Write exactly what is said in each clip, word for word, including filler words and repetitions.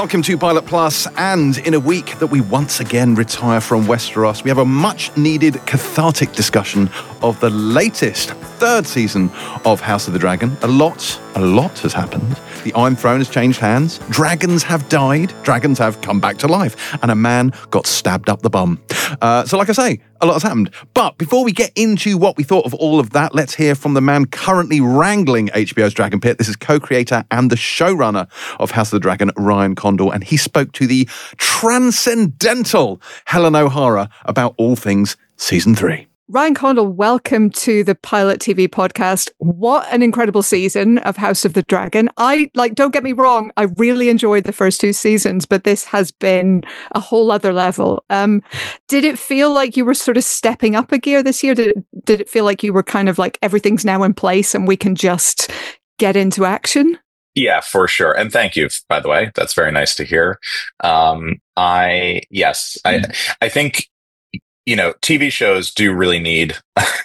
Welcome to Pilot Plus, and in a week that we once again retire from Westeros, we have a much-needed cathartic discussion of the latest third season of House of the Dragon. A lot, a lot has happened. The Iron Throne has changed hands, dragons have died, dragons have come back to life, and a man got stabbed up the bum. Uh, so like I say, a lot has happened. But before we get into what we thought of all of that, let's hear from the man currently wrangling H B O's Dragon Pit. This is co-creator and the showrunner of House of the Dragon, Ryan Condal, and he spoke to the transcendental Helen O'Hara about all things season three. Ryan Condal, welcome to the Pilot T V podcast. What an incredible season of House of the Dragon. I, like, don't get me wrong, I really enjoyed the first two seasons, but this has been a whole other level. Um, did it feel like you were sort of stepping up a gear this year? Did it, did it feel like you were kind of like everything's now in place and we can just get into action? Yeah, for sure. And thank you, by the way. That's very nice to hear. Um, I, yes, I, I think, you know, T V shows do really need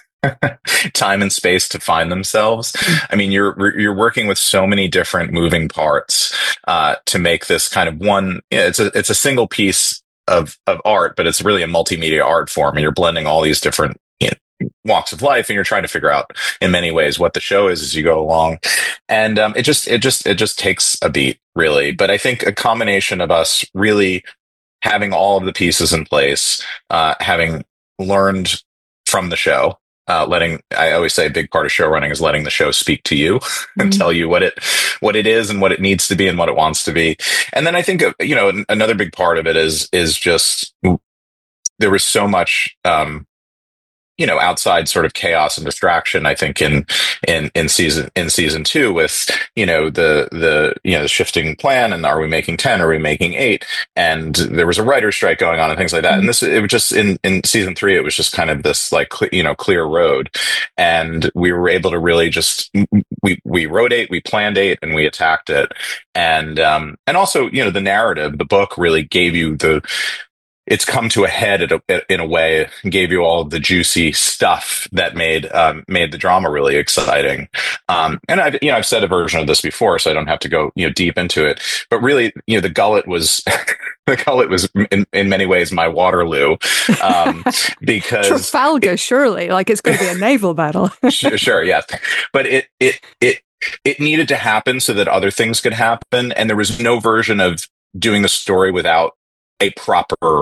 time and space to find themselves. I mean, you're you're working with so many different moving parts uh, to make this kind of one. You know, it's a it's a single piece of of art, but it's really a multimedia art form, and you're blending all these different, you know, walks of life, and you're trying to figure out in many ways what the show is as you go along. And um, it just it just it just takes a beat, really. But I think a combination of us really having all of the pieces in place, uh, having learned from the show, uh, letting, I always say a big part of show running is letting the show speak to you mm-hmm. and tell you what it, what it is and what it needs to be and what it wants to be. And then I think, you know, another big part of it is, is just, there was so much, um, you know, outside sort of chaos and distraction, I think in, in, in season, in season two with, you know, the, the, you know, the shifting plan and are we making ten? Are we making eight? And there was a writer's strike going on and things like that. And this, it was just in, in season three, it was just kind of this like, cl- you know, clear road. And we were able to really just, we, we wrote eight, we planned eight, and we attacked it. And, um, and also, you know, the narrative, the book really gave you the, it's come to a head at a, in a way, gave you all the juicy stuff that made um, made the drama really exciting. Um, and I've you know I've said a version of this before, so I don't have to go you know deep into it. But really, you know, the gullet was the gullet was in, in many ways my Waterloo, um, because Trafalgar, it, surely, like it's going to be a naval battle. sure, sure, yes, but it it it it needed to happen so that other things could happen, and there was no version of doing the story without a proper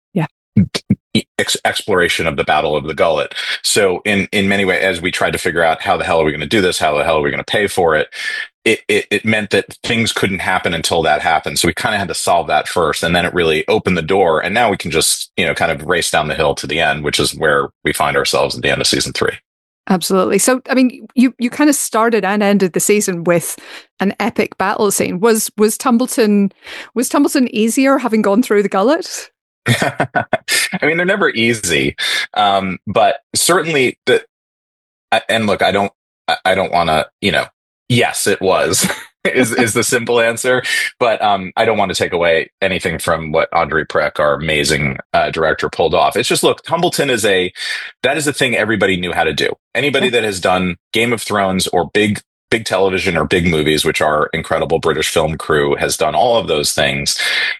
Ex- exploration of the Battle of the Gullet. So in, in many ways, as we tried to figure out how the hell are we going to do this, how the hell are we going to pay for it, it, it, it meant that things couldn't happen until that happened. So we kind of had to solve that first. And then it really opened the door. And now we can just, you know, kind of race down the hill to the end, which is where we find ourselves at the end of season three. Absolutely. So, I mean, you, you kind of started and ended the season with an epic battle scene. Was, was Tumbleton, was Tumbleton easier having gone through the Gullet? I mean, they're never easy, um, but certainly the. And look, I don't, I don't want to, you know. Yes, it was is is the simple answer, but um, I don't want to take away anything from what Andre Prek, our amazing uh, director, pulled off. It's just look, Tumbleton is a that is a thing everybody knew how to do. Anybody that has done Game of Thrones or big. big television or big movies, which our incredible British film crew has done all of those things.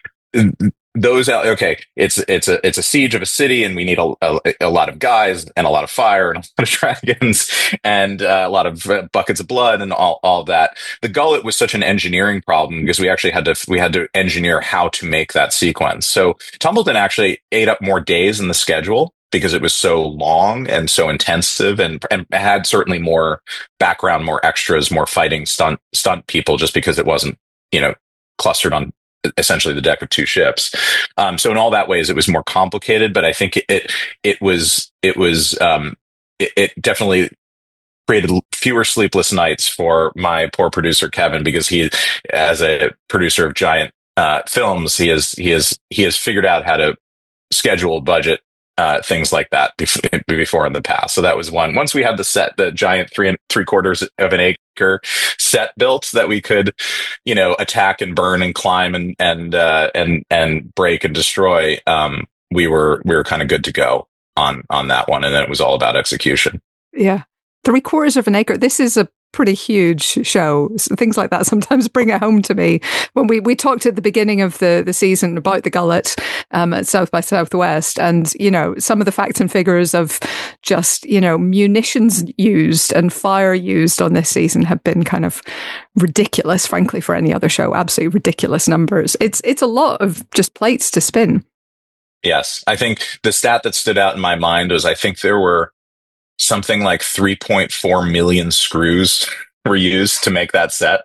Those okay, it's it's a it's a siege of a city, and we need a, a, a lot of guys and a lot of fire and a lot of dragons and uh, a lot of uh, buckets of blood and all all of that. The Gullet was such an engineering problem because we actually had to we had to engineer how to make that sequence. So Tumbleton actually ate up more days in the schedule because it was so long and so intensive, and and had certainly more background, more extras, more fighting stunt stunt people, just because it wasn't you know clustered on essentially the deck of two ships. Um, so in all that ways, it was more complicated, but I think it, it, it was, it was, um, it, it definitely created fewer sleepless nights for my poor producer, Kevin, because he, as a producer of giant, uh, films, he has, he has, he has figured out how to schedule, budget, uh, things like that before, before in the past. So that was one. Once we had the set, the giant three and three quarters of an acre set built that we could, you know, attack and burn and climb and, and, uh, and, and break and destroy. Um, we were, we were kind of good to go on, on that one. And then it was all about execution. Yeah. Three quarters of an acre. This is a pretty huge show. Things like that sometimes bring it home to me. When we, we talked at the beginning of the, the season about the Gullet um, at South by Southwest, and, you know, some of the facts and figures of just, you know, munitions used and fire used on this season have been kind of ridiculous, frankly, for any other show. Absolutely ridiculous numbers. It's, it's a lot of just plates to spin. Yes. I think the stat that stood out in my mind was I think there were something like three point four million screws were used to make that set.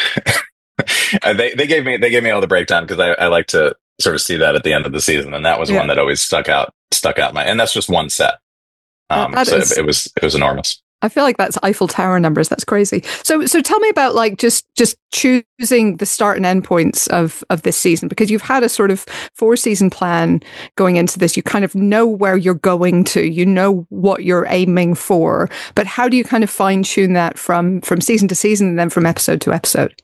they they gave me they gave me all the breakdown because I, I like to sort of see that at the end of the season, and that was yeah. one that always stuck out stuck out my and that's just one set. Um, that so is- it, it was it was enormous. I feel like that's Eiffel Tower numbers. That's crazy. So, so tell me about like just just choosing the start and end points of of this season, because you've had a sort of four season plan going into this. You kind of know where you're going to. You know what you're aiming for. But how do you kind of fine tune that from from season to season and then from episode to episode?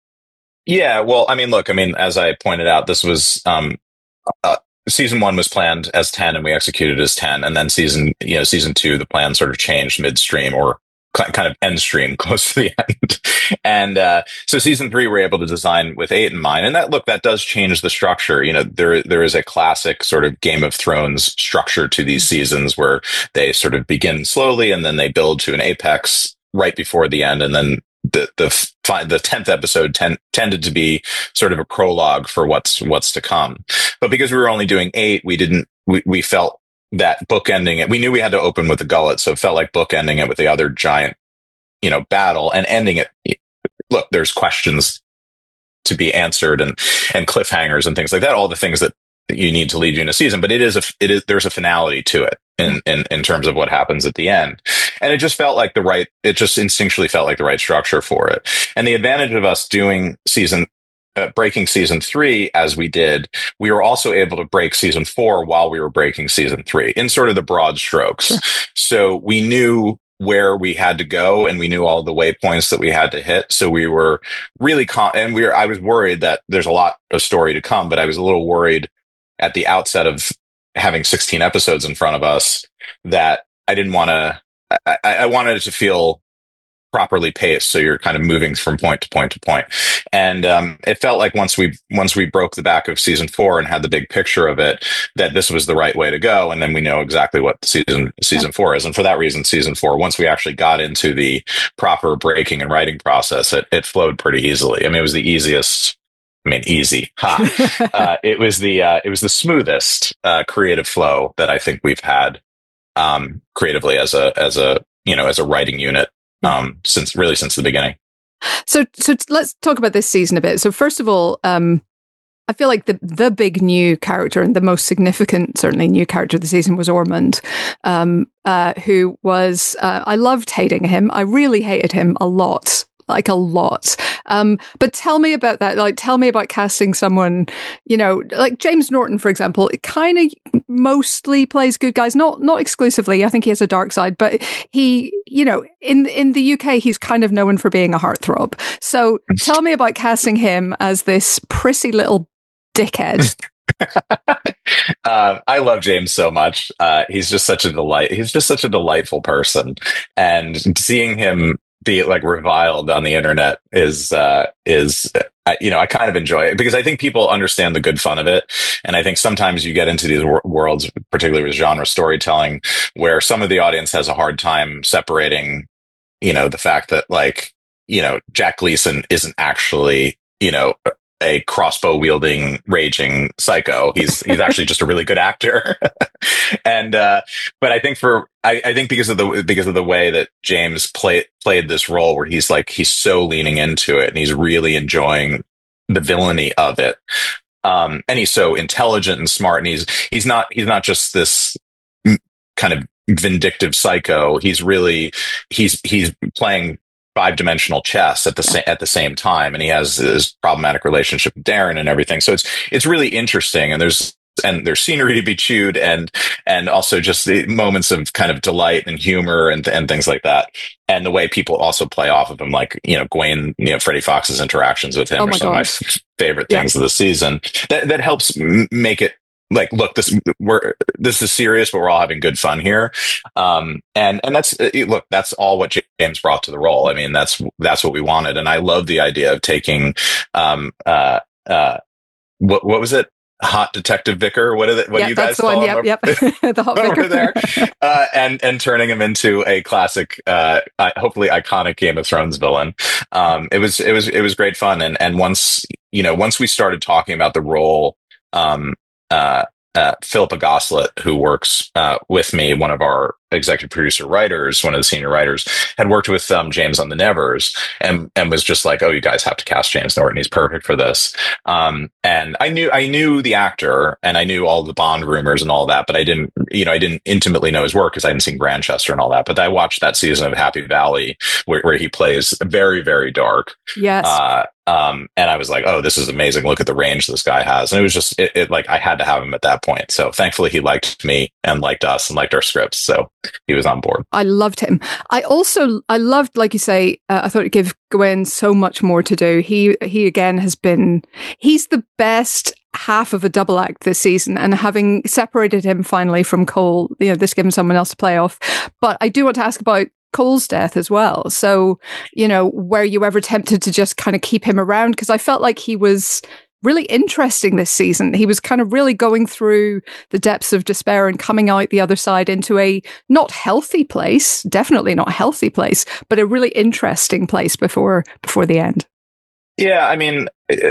Yeah, well, I mean, look, I mean, as I pointed out, this was. Um, uh, Season one was planned as ten and we executed as ten. And then season, you know, season two, the plan sort of changed midstream or kind of end stream close to the end. And, uh, so season three, we're able to design with eight in mind. And that, look, that does change the structure. You know, there, there is a classic sort of Game of Thrones structure to these seasons where they sort of begin slowly and then they build to an apex right before the end. And then the, the, the tenth episode ten, tended to be sort of a prologue for what's, what's to come. But because we were only doing eight, we didn't, we, we felt that bookending it, we knew we had to open with the Gullet. So it felt like bookending it with the other giant, you know, battle and ending it. Look, there's questions to be answered and, and cliffhangers and things like that. All the things that you need to lead you in a season, but it is a, it is, there's a finality to it in, in, in terms of what happens at the end. And it just felt like the right, it just instinctually felt like the right structure for it. And the advantage of us doing season, uh, breaking season three as we did, we were also able to break season four while we were breaking season three in sort of the broad strokes. Sure. So we knew where we had to go and we knew all the waypoints that we had to hit. So we were really, con- and we were, I was worried that there's a lot of story to come, but I was a little worried at the outset of having sixteen episodes in front of us that I didn't want to, I, I wanted it to feel properly paced. So you're kind of moving from point to point to point. And, um, it felt like once we, once we broke the back of season four and had the big picture of it, that this was the right way to go. And then we know exactly what season, season four is. And for that reason, season four, once we actually got into the proper breaking and writing process, it, it flowed pretty easily. I mean, it was the easiest. I mean, easy. Ha. uh, it was the, uh, it was the smoothest, uh, creative flow that I think we've had, um, creatively as a, as a, you know, as a writing unit, um, since really since the beginning. So, so let's talk about this season a bit. So first of all, um, I feel like the the big new character and the most significant, certainly new character of the season was Ormond, um, uh, who was, uh, I loved hating him. I really hated him a lot. Like a lot. Um, but tell me about that. Like, tell me about casting someone, you know, like James Norton, for example, it kind of mostly plays good guys, not, not exclusively. I think he has a dark side, but he, you know, in, in the U K, he's kind of known for being a heartthrob. So tell me about casting him as this prissy little dickhead. uh, I love James so much. Uh, he's just such a delight. He's just such a delightful person, and seeing him be like reviled on the internet is, uh, is, uh, you know, I kind of enjoy it because I think people understand the good fun of it. And I think sometimes you get into these wor- worlds, particularly with genre storytelling, where some of the audience has a hard time separating, you know, the fact that like, you know, Jack Gleason isn't actually, you know, a crossbow wielding raging psycho. He's he's actually just a really good actor. and uh but I think for I, I think because of the because of the way that James played played this role where he's like he's so leaning into it and he's really enjoying the villainy of it. Um and he's so intelligent and smart, and he's he's not he's not just this kind of vindictive psycho. He's really he's he's playing five-dimensional chess at the same at the same time, and he has this problematic relationship with Darren and everything. So it's it's really interesting, and there's and there's scenery to be chewed, and and also just the moments of kind of delight and humor and and things like that, and the way people also play off of him, like you know Gwen, you know Freddie Fox's interactions with him oh are some gosh. of my favorite things yeah. of the season. That that helps m- make it like, look, this we're this is serious, but we're all having good fun here. Um, and and that's look, that's all what James brought to the role. I mean, that's that's what we wanted, and I love the idea of taking, um, uh, uh, what what was it? Hot Detective Vicar. What are the, what yep, do you guys that's the call one. him? Yep, yep. The Hot over Vicar there, uh, and and turning him into a classic, uh, hopefully iconic Game of Thrones villain. Um, it was it was it was great fun, and and once you know once we started talking about the role. Um, uh, uh, Philippa Goslett, who works uh, with me, one of our executive producer writers, one of the senior writers, had worked with um, James on The Nevers, and and was just like, "Oh, you guys have to cast James Norton. He's perfect for this." Um, and I knew I knew the actor, and I knew all the Bond rumors and all that, but I didn't, you know, I didn't intimately know his work because I hadn't seen Grantchester and all that. But I watched that season of Happy Valley where, where he plays very, very dark. Yes. Uh, Um, and I was like, oh, this is amazing. Look at the range this guy has. And it was just, it, it like, I had to have him at that point. So thankfully he liked me and liked us and liked our scripts. So he was on board. I loved him. I also, I loved, like you say, uh, I thought it gave Gwen so much more to do. He, he again has been, he's the best half of a double act this season, and having separated him finally from Cole, you know, this gave him someone else to play off. But I do want to ask about Cole's death as well. So, you know, were you ever tempted to just kind of keep him around? Because I felt like he was really interesting this season. He was kind of really going through the depths of despair and coming out the other side into a not healthy place, definitely not healthy place, but a really interesting place before before the end. Yeah, I mean,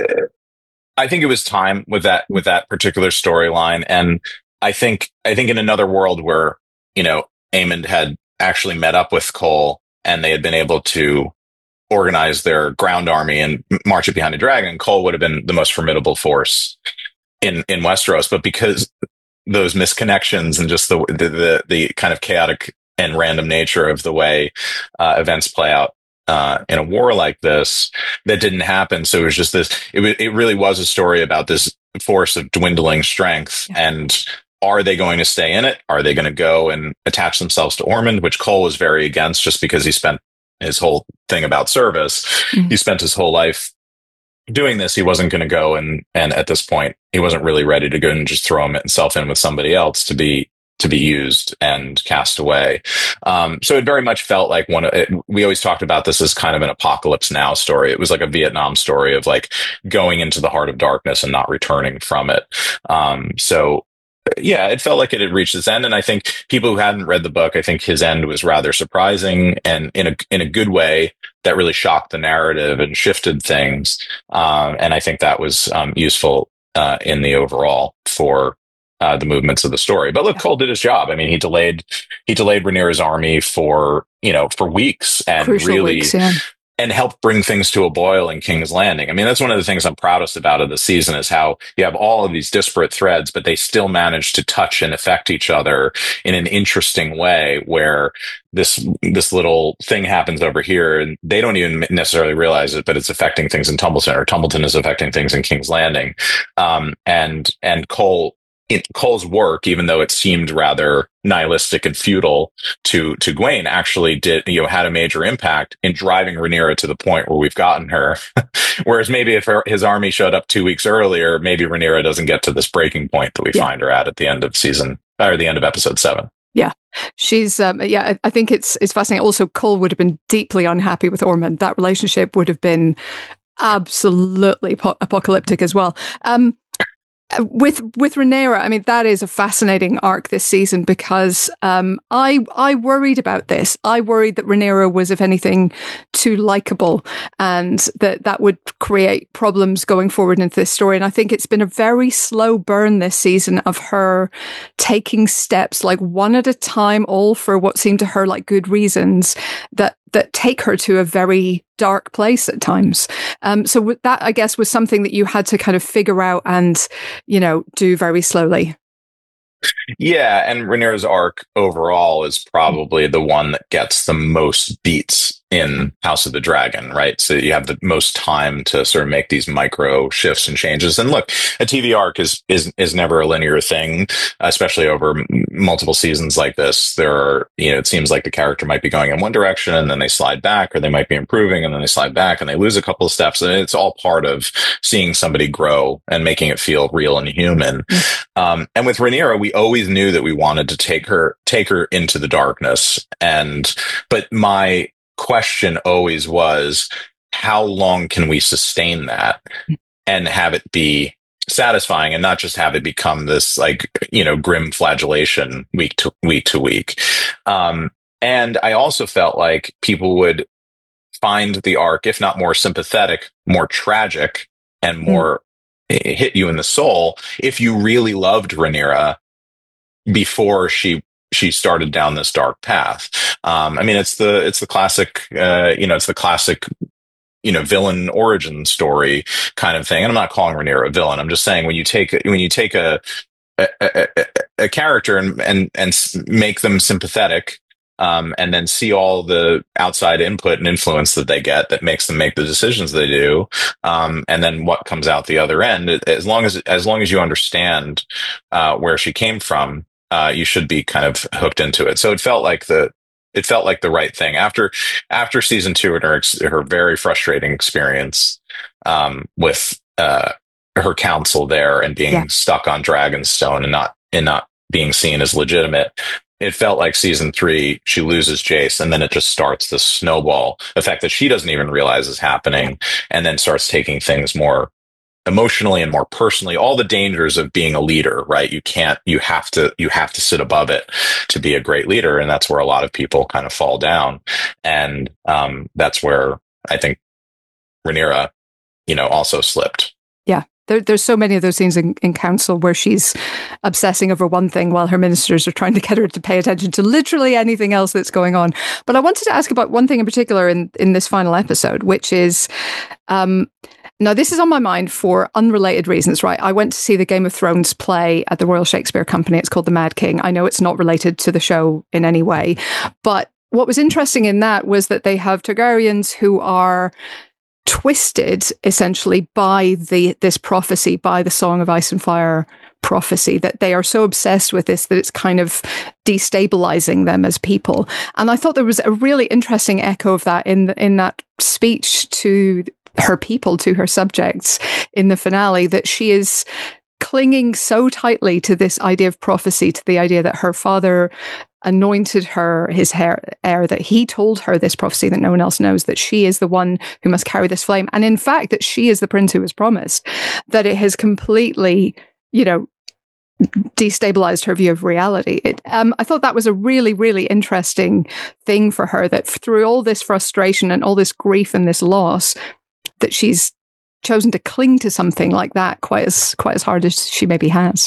I think it was time with that with that particular storyline, and I think I think in another world where, you know, Aemond had actually met up with Cole and they had been able to organize their ground army and march it behind a dragon, Cole would have been the most formidable force in, in Westeros. But because those misconnections and just the, the, the, the kind of chaotic and random nature of the way uh, events play out uh, in a war like this, that didn't happen. So it was just this, it, w- it really was a story about this force of dwindling strength. Yeah. And are they going to stay in it? Are they going to go and attach themselves to Ormond, which Cole was very against just because he spent his whole thing about service. Mm-hmm. He spent his whole life doing this. He wasn't going to go and, and at this point, he wasn't really ready to go and just throw himself in with somebody else to be, to be used and cast away. Um, so it very much felt like one of it, we always talked about this as kind of an apocalypse now story. It was like a Vietnam story of like going into the heart of darkness and not returning from it. Um, so yeah, it felt like it had reached its end. And I think people who hadn't read the book, I think his end was rather surprising and in a, in a good way that really shocked the narrative and shifted things. Um, and I think that was um, useful uh, in the overall for uh, the movements of the story. But look, Cole did his job. I mean, he delayed, he delayed Rhaenyra's army for, you know, for weeks and Crucial really, weeks, yeah. and helped bring things to a boil in King's Landing. I mean, that's one of the things I'm proudest about of the season is how you have all of these disparate threads, but they still manage to touch and affect each other in an interesting way where this, this little thing happens over here and they don't even necessarily realize it, but it's affecting things in Tumbleton, or Tumbleton is affecting things in King's Landing. Um, and, and Cole, in Cole's work, even though it seemed rather nihilistic and futile to to Gwaine, actually did, you know, had a major impact in driving Rhaenyra to the point where we've gotten her. Whereas maybe if her, his army showed up two weeks earlier, maybe Rhaenyra doesn't get to this breaking point that we yeah. find her at at the end of season or the end of episode seven. Yeah, she's um, yeah. I think it's it's fascinating. Also, Cole would have been deeply unhappy with Ormond. That relationship would have been absolutely po- apocalyptic as well. Um, With with Rhaenyra, I mean, that is a fascinating arc this season because um, I I worried about this. I worried that Rhaenyra was, if anything, too likable, and that that would create problems going forward into this story. And I think it's been a very slow burn this season of her taking steps, like one at a time, all for what seemed to her like good reasons that that take her to a very dark place at times. Um, so that, I guess, was something that you had to kind of figure out and, you know, do very slowly. Yeah, and Rhaenyra's arc overall is probably the one that gets the most beats in House of the Dragon, right? So you have the most time to sort of make these micro shifts and changes. And look, a T V arc is is is never a linear thing, especially over m- multiple seasons like this. There are, you know, it seems like the character might be going in one direction and then they slide back, or they might be improving and then they slide back and they lose a couple of steps. And it's all part of seeing somebody grow and making it feel real and human. Mm-hmm. Um, and with Rhaenyra, we always knew that we wanted to take her take her into the darkness. And but my question always was, how long can we sustain that and have it be satisfying and not just have it become this, like, you know, grim flagellation week to week to week. Um, and I also felt like people would find the arc, if not more sympathetic, more tragic and more mm. hit you in the soul if you really loved Rhaenyra before she she started down this dark path. Um, I mean, it's the, it's the classic, uh, you know, it's the classic, you know, villain origin story kind of thing. And I'm not calling Rhaenyra a villain. I'm just saying when you take, when you take a, a, a, a character and, and, and make them sympathetic, um, and then see all the outside input and influence that they get that makes them make the decisions they do. Um, and then what comes out the other end, as long as, as long as you understand, uh, where she came from, Uh, you should be kind of hooked into it. So it felt like the, it felt like the right thing after, after season two and her, her very frustrating experience, um, with, uh, her counsel there and being yeah. stuck on Dragonstone and not, and not being seen as legitimate. It felt like season three, she loses Jace, and then it just starts this snowball effect that she doesn't even realize is happening, and then starts taking things more emotionally and more personally, all the dangers of being a leader, right? You can't, you have to, you have to sit above it to be a great leader. And that's where a lot of people kind of fall down. And, um, that's where I think Rhaenyra, you know, also slipped. Yeah. There, there's so many of those scenes in, in council where she's obsessing over one thing while her ministers are trying to get her to pay attention to literally anything else that's going on. But I wanted to ask about one thing in particular in, in this final episode, which is, um, now, this is on my mind for unrelated reasons, right? I went to see the Game of Thrones play at the Royal Shakespeare Company. It's called The Mad King. I know it's not related to the show in any way, but what was interesting in that was that they have Targaryens who are twisted, essentially, by the this prophecy, by the Song of Ice and Fire prophecy, that they are so obsessed with this that it's kind of destabilizing them as people. And I thought there was a really interesting echo of that in in that speech to her people, to her subjects in the finale, that she is clinging so tightly to this idea of prophecy, to the idea that her father anointed her his heir, that he told her this prophecy that no one else knows, that she is the one who must carry this flame. And in fact, that she is the prince who was promised, that it has completely, you know, destabilized her view of reality. It, um, I thought that was a really, really interesting thing for her, that through all this frustration and all this grief and this loss, that she's chosen to cling to something like that quite as quite as hard as she maybe has.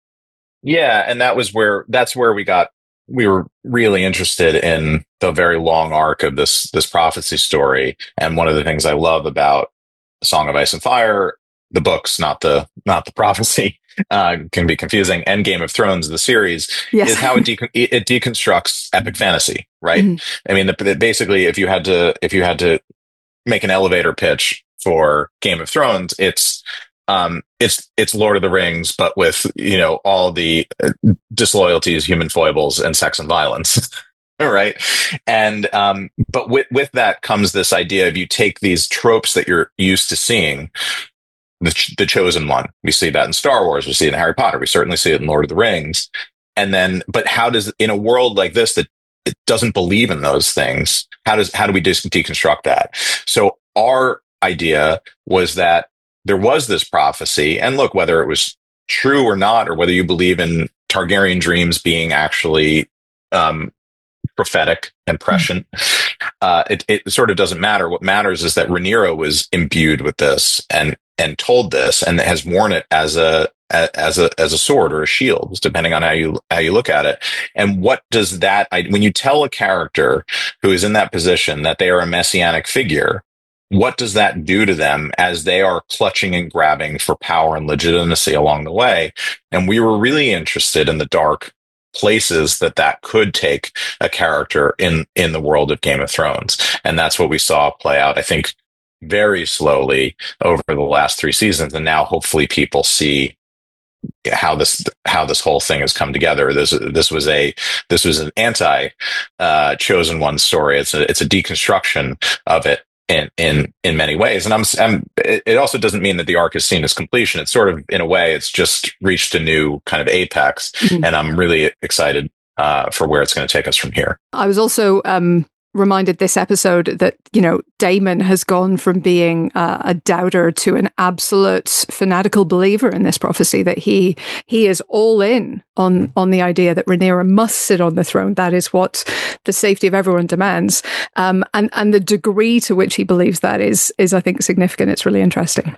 Yeah, and that was where that's where we got we were really interested in the very long arc of this this prophecy story. And one of the things I love about Song of Ice and Fire, the books, not the not the prophecy, uh, can be confusing, and Game of Thrones, the series, yes. is how it, de- it deconstructs epic fantasy, right? Mm-hmm. I mean, the, the, basically, if you had to if you had to make an elevator pitch for Game of Thrones, it's um it's it's Lord of the Rings, but with, you know, all the disloyalties, human foibles, and sex and violence. Right. And um but with with that comes this idea of, you take these tropes that you're used to seeing, the, the chosen one. We see that in Star Wars, we see it in Harry Potter, we certainly see it in Lord of the Rings. And then, but how does, in a world like this that it doesn't believe in those things, how does how do we just deconstruct that? So our idea was that there was this prophecy, and look, whether it was true or not, or whether you believe in Targaryen dreams being actually um, prophetic and prescient, uh, it, it sort of doesn't matter. What matters is that Rhaenyra was imbued with this and and told this, and has worn it as a as a as a sword or a shield, depending on how you how you look at it. And what does that, when you tell a character who is in that position that they are a messianic figure, what does that do to them as they are clutching and grabbing for power and legitimacy along the way? And we were really interested in the dark places that that could take a character in in the world of Game of Thrones. And that's what we saw play out, I think, very slowly over the last three seasons. And now hopefully people see how this how this whole thing has come together. This this was a this was an anti uh, Chosen One story. It's a it's a deconstruction of it in in in many ways. And I'm, I'm it also doesn't mean that the arc is seen as completion. It's sort of, in a way, it's just reached a new kind of apex. Mm-hmm. And I'm really excited uh, for where it's going to take us from here. I was also um reminded this episode that, you know, Daemon has gone from being uh, a doubter to an absolute fanatical believer in this prophecy, that he he is all in on on the idea that Rhaenyra must sit on the throne. That is what the safety of everyone demands. Um, and and the degree to which he believes that is is I think significant. It's really interesting.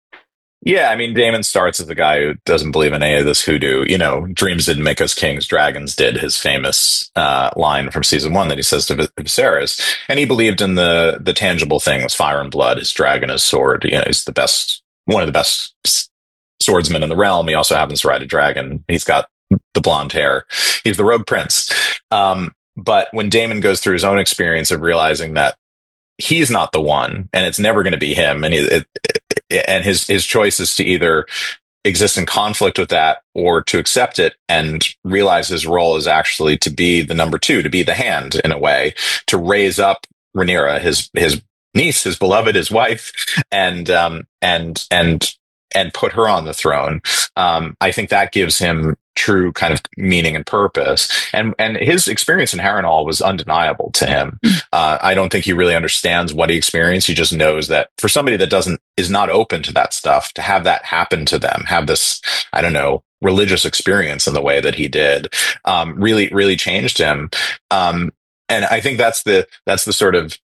Yeah, I mean, Daemon starts as the guy who doesn't believe in any of this hoodoo. You know, dreams didn't make us kings, dragons did, his famous uh, line from season one that he says to Viserys. And he believed in the the tangible things, fire and blood, his dragon, his sword. You know, he's the best, one of the best swordsmen in the realm. He also happens to ride a dragon. He's got the blonde hair. He's the rogue prince. Um, but when Daemon goes through his own experience of realizing that he's not the one, and it's never going to be him, and he, it, it, and his his choice is to either exist in conflict with that or to accept it and realize his role is actually to be the number two, to be the hand, in a way, to raise up Rhaenyra, his his niece, his beloved, his wife, and um and and and put her on the throne. Um, I think that gives him true kind of meaning and purpose. And and his experience in Harrenhal was undeniable to him. Uh, I don't think he really understands what he experienced. He just knows that for somebody that doesn't, is not open to that stuff, to have that happen to them, have this, I don't know, religious experience in the way that he did, um, really, really changed him. Um, and I think that's the, that's the sort of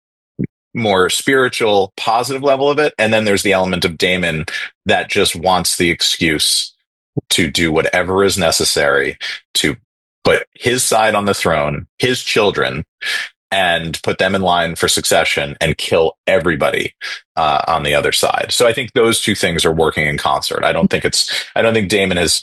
more spiritual, positive level of it. And then there's the element of Daemon that just wants the excuse to do whatever is necessary to put his side on the throne, his children, and put them in line for succession and kill everybody uh, on the other side. So I think those two things are working in concert. I don't think it's, I don't think Daemon has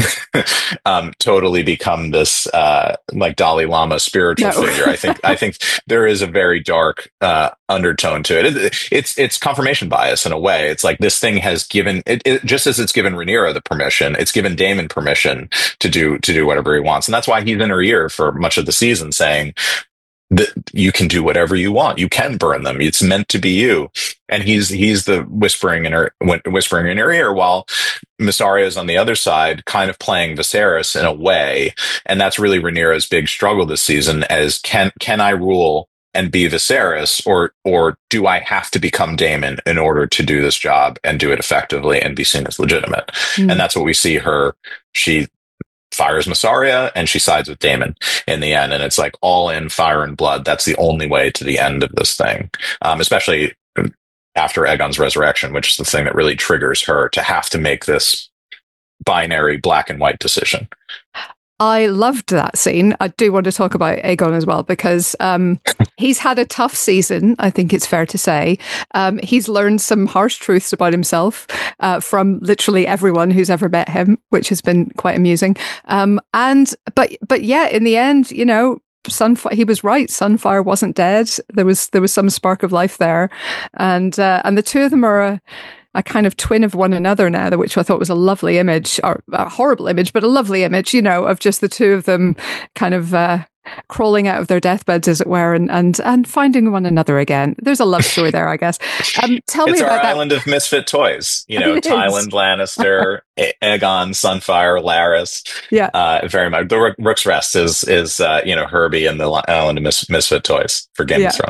um, totally become this uh, like Dalai Lama spiritual no. figure. I think I think there is a very dark uh, undertone to it. it. It's it's confirmation bias in a way. It's like this thing has given it, it just as it's given Rhaenyra the permission, it's given Daemon permission to do to do whatever he wants, and that's why he's in her ear for much of the season, saying that you can do whatever you want. You can burn them. It's meant to be you. And he's he's the whispering in her whispering in her ear, while Mysaria is on the other side, kind of playing Viserys in a way. And that's really Rhaenyra's big struggle this season: as can can I rule and be Viserys, or or do I have to become Daemon in order to do this job and do it effectively and be seen as legitimate? Mm. And that's what we see her. She fires Mysaria and she sides with Daemon in the end. And it's like all in fire and blood. That's the only way to the end of this thing, um, especially after Aegon's resurrection, which is the thing that really triggers her to have to make this binary black and white decision. I loved that scene. I do want to talk about Aegon as well, because um, he's had a tough season, I think it's fair to say. Um, he's learned some harsh truths about himself uh, from literally everyone who's ever met him, which has been quite amusing. Um, and but but yeah, in the end, you know, Sunfire, he was right. Sunfire wasn't dead. There was there was some spark of life there, and uh, and the two of them are a, a kind of twin of one another now, which I thought was a lovely image, or a horrible image, but a lovely image, you know, of just the two of them kind of uh, crawling out of their deathbeds, as it were, and and and finding one another again. There's a love story there, I guess. Um, tell it's me about our that. island of misfit toys. You know, Tywin Lannister, Aegon, Sunfire, Larys. Yeah, uh, very much. The Rook, Rook's Rest is is uh, you know, Herbie and the island of mis- misfit toys for Game yeah. of Thrones.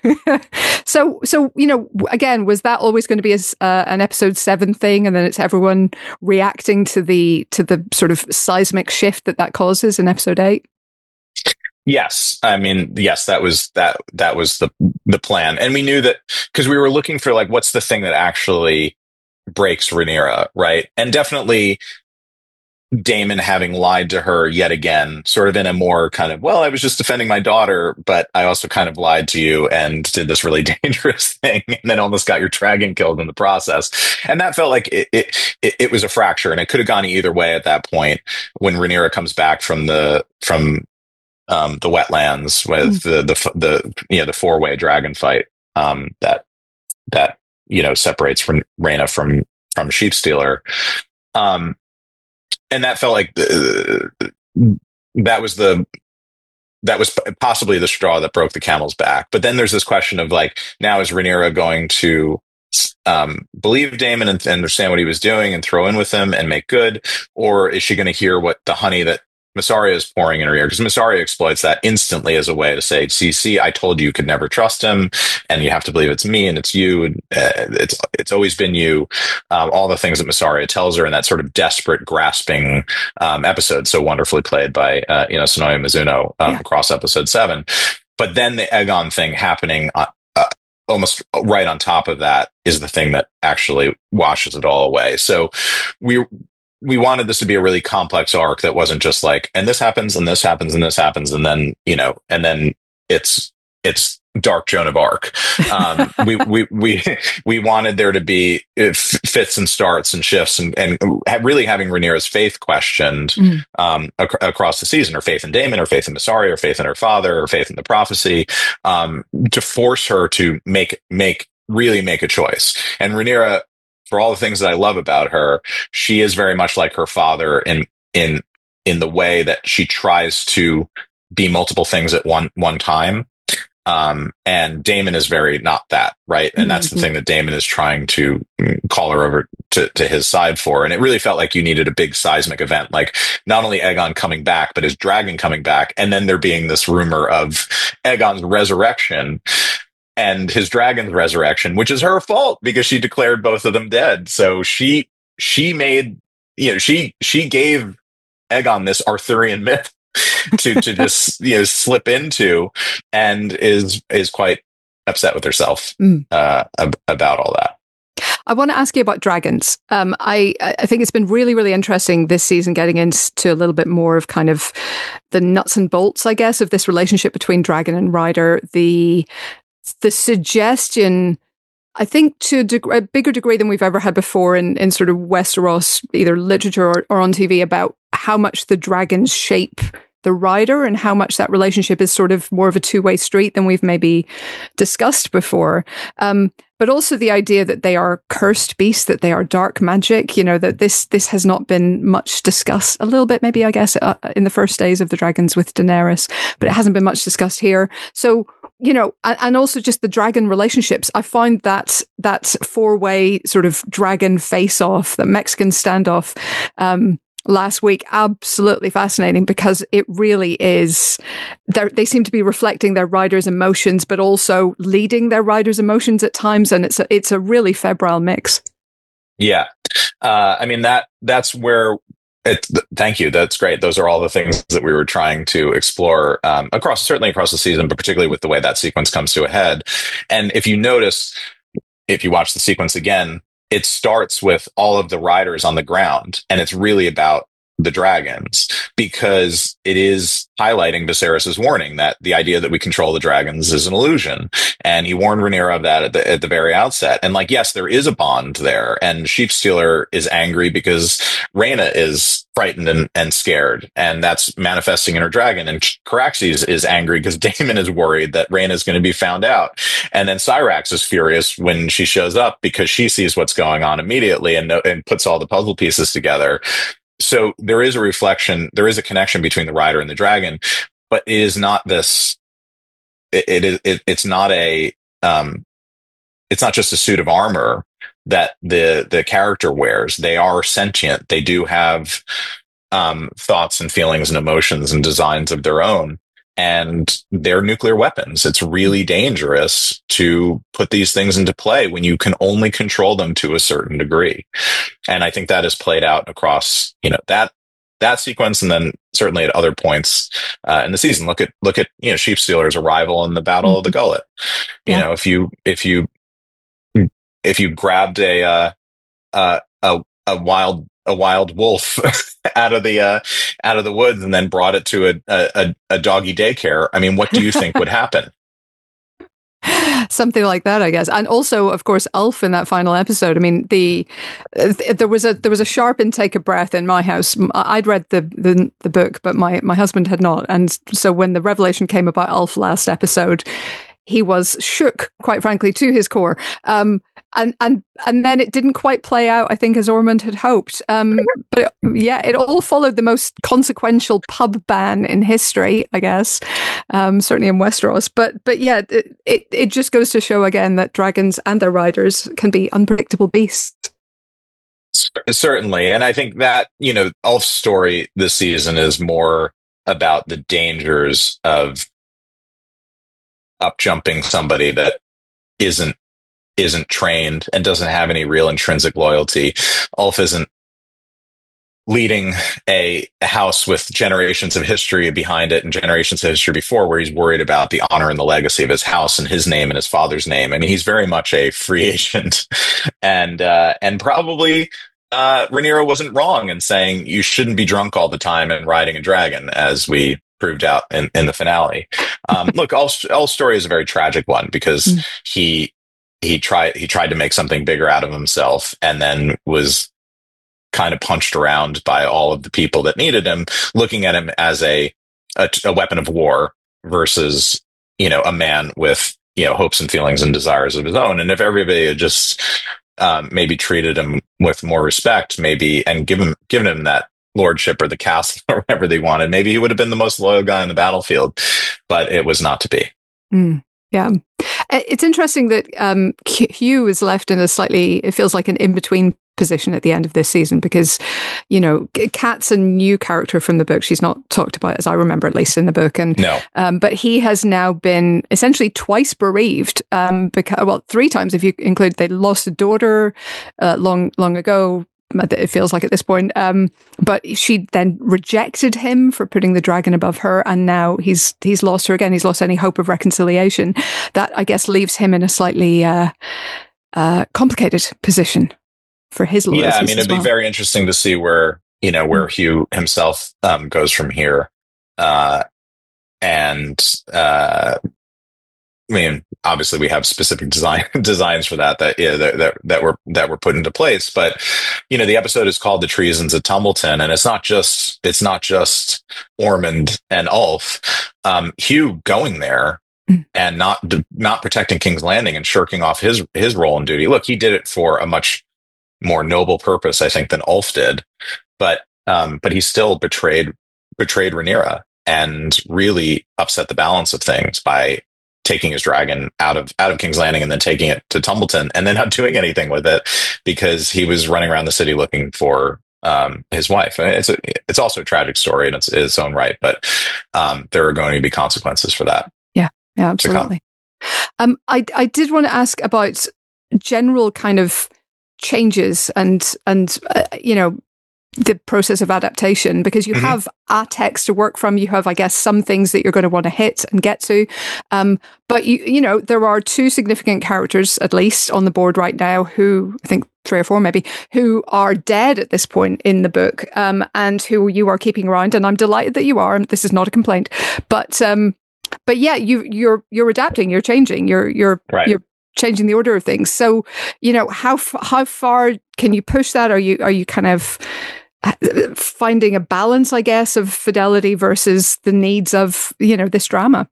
so, so you know, again, was that always going to be a, uh, an episode seven thing, and then it's everyone reacting to the to the sort of seismic shift that that causes in episode eight? Yes, I mean, yes, that was that that was the the plan, and we knew that because we were looking for like what's the thing that actually breaks Rhaenyra, right? And definitely Daemon having lied to her yet again, sort of in a more kind of, well, I was just defending my daughter, but I also kind of lied to you and did this really dangerous thing, and then almost got your dragon killed in the process. And that felt like it it, it, it was a fracture, and it could have gone either way at that point when Rhaenyra comes back from the from um, the wetlands with mm. the the the you know the four way dragon fight um, that that you know separates from Rhaena from from Sheepstealer. Um, And that felt like the, that was the that was possibly the straw that broke the camel's back. But then there's this question of like, now is Rhaenyra going to um, believe Daemon and understand what he was doing and throw in with him and make good, or is she going to hear what the honey that Mysaria is pouring in her ear? Because Mysaria exploits that instantly as a way to say, see, see, I told you you could never trust him, and you have to believe it's me and it's you, and uh, it's it's always been you. Um, all the things that Mysaria tells her in that sort of desperate, grasping um, episode, so wonderfully played by uh, you know Sonoya Mizuno um, yeah. across episode seven. But then the Aegon thing happening uh, uh, almost right on top of that is the thing that actually washes it all away. So we. We wanted this to be a really complex arc that wasn't just like, and this happens, and this happens, and this happens, and then you know, and then it's it's Dark Joan of Arc. Um, we we we we wanted there to be fits and starts and shifts, and and really having Rhaenyra's faith questioned mm. um, ac- across the season, or faith in Daemon, or faith in Mysaria, or faith in her father, or faith in the prophecy, um, to force her to make make really make a choice. And Rhaenyra, for all the things that I love about her, she is very much like her father in in in the way that she tries to be multiple things at one one time. Um, and Daemon is very not that, right? And mm-hmm. that's the thing that Daemon is trying to call her over to, to his side for. And it really felt like you needed a big seismic event, like not only Aegon coming back, but his dragon coming back, and then there being this rumor of Aegon's resurrection and his dragon's resurrection, which is her fault because she declared both of them dead. So she she made you know she she gave Aegon this Arthurian myth to to just you know slip into, and is is quite upset with herself mm. uh, ab- about all that. I want to ask you about dragons. Um, I I think it's been really, really interesting this season getting into a little bit more of kind of the nuts and bolts, I guess, of this relationship between dragon and rider. The the suggestion, I think, to a, deg- a bigger degree than we've ever had before in, in sort of Westeros, either literature or, or on T V, about how much the dragons shape the rider and how much that relationship is sort of more of a two-way street than we've maybe discussed before. Um, but also the idea that they are cursed beasts, that they are dark magic, you know, that this this has not been much discussed. A little bit, maybe, I guess, uh, in the first days of the dragons with Daenerys, but it hasn't been much discussed here. So, you know, and, and also just the dragon relationships. I find that that four-way sort of dragon face-off, that Mexican standoff, um, last week, absolutely fascinating, because it really is, they seem to be reflecting their riders' emotions, but also leading their riders' emotions at times, and it's a, it's a really febrile mix. Yeah. Uh, I mean, that that's where it, thank you. That's great. Those are all the things that we were trying to explore um, across, certainly across the season, but particularly with the way that sequence comes to a head. And if you notice, if you watch the sequence again, it starts with all of the riders on the ground, and it's really about the dragons, because it is highlighting Viserys' warning that the idea that we control the dragons is an illusion. And he warned Rhaenyra of that at the, at the very outset. And like, yes, there is a bond there, and Sheepstealer is angry because Rhaena is frightened and, and scared, and that's manifesting in her dragon. And Caraxes is angry because Daemon is worried that Rhaena is going to be found out. And then Syrax is furious when she shows up because she sees what's going on immediately and, and puts all the puzzle pieces together. So there is a reflection, there is a connection between the rider and the dragon, but it is not this, it, it is, it, it's not a, um, it's not just a suit of armor that the, the character wears. They are sentient. They do have, um, thoughts and feelings and emotions and designs of their own, and they're nuclear weapons. It's really dangerous to put these things into play when you can only control them to a certain degree. And I think that is played out across, you know, that, that sequence. And then certainly at other points, uh, in the season, look at, look at, you know, Sheepstealer's arrival in the Battle mm-hmm. of the Gullet. You yeah. know, if you, if you, if you grabbed a, uh, uh, a, a wild a wild wolf out of the uh, out of the woods and then brought it to a, a a doggy daycare, I mean, what do you think would happen? Something like that, I guess. And also, of course, Ulf in that final episode. I mean, the uh, there was a there was a sharp intake of breath in my house. I'd read the, the the book, but my my husband had not. And so when the revelation came about Ulf last episode, he was shook, quite frankly, to his core. Um, and and and then it didn't quite play out, I think, as Ormond had hoped. Um, but it, yeah, it all followed the most consequential pub ban in history, I guess. Um, certainly in Westeros. But but yeah, it, it it just goes to show again that dragons and their riders can be unpredictable beasts. Certainly, and I think that, you know, Ulf's story this season is more about the dangers of up jumping somebody that isn't isn't trained and doesn't have any real intrinsic loyalty. Ulf isn't leading a, a house with generations of history behind it and generations of history before, where he's worried about the honor and the legacy of his house and his name and his father's name. I mean, he's very much a free agent, and uh, and probably uh, Rhaenyra wasn't wrong in saying you shouldn't be drunk all the time and riding a dragon, as we proved out in, in the finale. Um, look, Ulf's, Ulf's story is a very tragic one because mm. he he tried he tried to make something bigger out of himself, and then was kind of punched around by all of the people that needed him, looking at him as a, a a weapon of war versus, you know, a man with, you know, hopes and feelings and desires of his own. And if everybody had just um, maybe treated him with more respect, maybe, and given given him that lordship or the castle or whatever they wanted, maybe he would have been the most loyal guy on the battlefield. But it was not to be. Mm, yeah. It's interesting that um, Hugh is left in a slightly, it feels like an in-between position at the end of this season, because, you know, Kat's a new character from the book. She's not talked about, as I remember, at least in the book. And no. Um, but he has now been essentially twice bereaved. Um, because, well, three times if you include, they lost a daughter uh, long, long ago. It feels like at this point. Um, but she then rejected him for putting the dragon above her, and now he's he's lost her again. He's lost any hope of reconciliation. That, I guess, leaves him in a slightly uh, uh, complicated position for his loyalties. Yeah, I mean, it'd well. be very interesting to see where, you know, where Hugh himself um, goes from here. Uh, and uh, I mean, obviously, we have specific design designs for that that, yeah, that that that were that were put into place. But, you know, the episode is called "The Treasons of Tumbleton," and it's not just it's not just Ormond and Ulf. Um, Hugh going there mm. and not not protecting King's Landing and shirking off his his role and duty. Look, he did it for a much more noble purpose, I think, than Ulf did. But um, but he still betrayed betrayed Rhaenyra and really upset the balance of things by taking his dragon out of out of King's Landing and then taking it to Tumbleton and then not doing anything with it because he was running around the city looking for um, his wife. It's a, it's also a tragic story in its, its own right, but um, there are going to be consequences for that. Yeah, yeah, absolutely. Um, I I did want to ask about general kind of changes and and uh, you know, the process of adaptation, because you mm-hmm. have a text to work from. You have, I guess, some things that you're going to want to hit and get to. Um, but, you you know, there are two significant characters, at least, on the board right now who, I think three or four maybe, who are dead at this point in the book um, and who you are keeping around. And I'm delighted that you are. And this is not a complaint. But um, but yeah, you, you're you're adapting, you're changing, you're you're right. you're changing the order of things. So, you know, how how far can you push that? Are you are you kind of finding a balance, I guess, of fidelity versus the needs of, you know, this drama?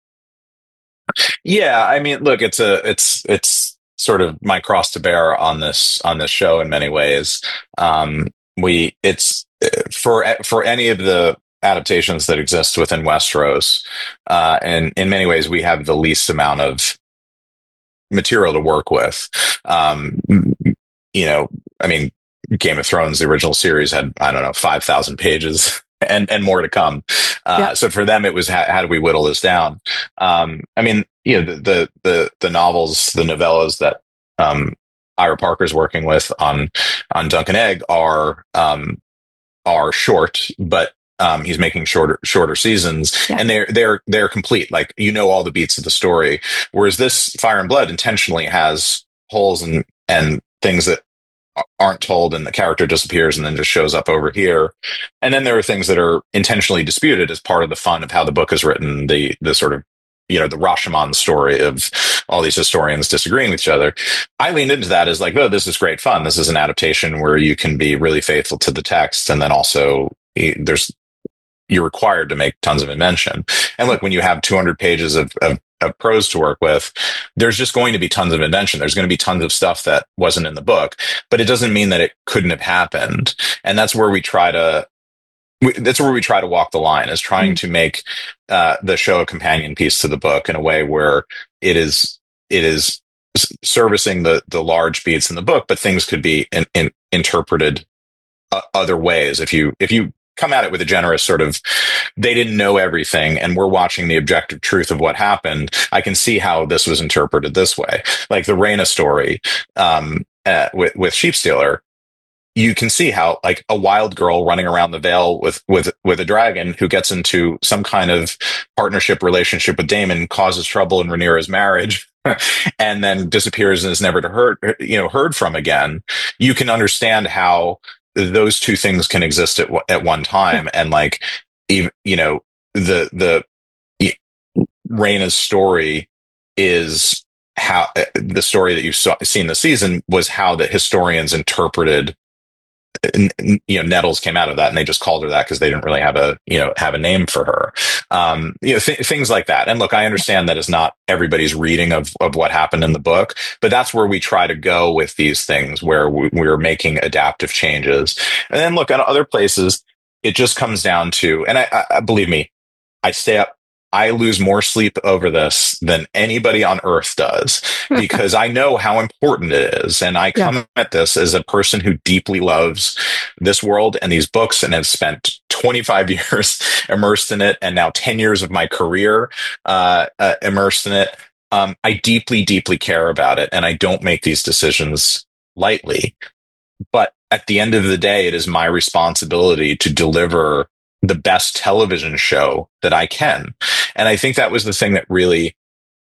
Yeah, I mean, look, it's a it's it's sort of my cross to bear on this on this show in many ways. Um, we it's for for any of the adaptations that exist within Westeros, uh, and in many ways, we have the least amount of material to work with. Um, you know, I mean, Game of Thrones, the original series, had, I don't know, five thousand pages and, and more to come. Uh, yeah. So for them, it was, how, how do we whittle this down? Um, I mean, you know, the, the, the, the novels, the novellas that um, Ira Parker's working with on, on Dunk and Egg are, um, are short, but um, he's making shorter, shorter seasons yeah. and they're, they're, they're complete. Like, you know, all the beats of the story. Whereas this Fire and Blood intentionally has holes and, and things that aren't told, and the character disappears and then just shows up over here. And then there are things that are intentionally disputed as part of the fun of how the book is written, the the sort of, you know, the Rashomon story of all these historians disagreeing with each other. I leaned into that as like, oh, this is great fun. This is an adaptation where you can be really faithful to the text, and then also there's you're required to make tons of invention. And look, when you have two hundred pages of, of, of prose to work with, there's just going to be tons of invention. There's going to be tons of stuff that wasn't in the book, but it doesn't mean that it couldn't have happened. And that's where we try to, we, that's where we try to walk the line, is trying mm-hmm. to make uh, the show a companion piece to the book in a way where it is, it is servicing the, the large beats in the book, but things could be in, in, interpreted uh, other ways. If you, if you, come at it with a generous sort of, they didn't know everything and we're watching the objective truth of what happened, I can see how this was interpreted this way. Like the Reyna story um, uh, with, with Sheepstealer, you can see how like a wild girl running around the Vale with, with, with a dragon who gets into some kind of partnership relationship with Daemon, causes trouble in Rhaenyra's marriage, and then disappears and is never to heard, you know, heard from again. You can understand how those two things can exist at at one time, and like, even, you know, the the Reyna's story is how the story that you saw seen this season was how the historians interpreted. You know, Nettles came out of that, and they just called her that because they didn't really have a you know have a name for her. Um, you know, th- things like that. And look, I understand that is not everybody's reading of of what happened in the book, but that's where we try to go with these things, where we, we're making adaptive changes. And then look at other places. It just comes down to, and I, I believe me, I stay up. I lose more sleep over this than anybody on earth does, because I know how important it is. And I come yeah. at this as a person who deeply loves this world and these books, and has spent twenty-five years immersed in it, and now ten years of my career uh, uh, immersed in it. Um, I deeply, deeply care about it, and I don't make these decisions lightly. But at the end of the day, it is my responsibility to deliver the best television show that I can. And I think that was the thing that really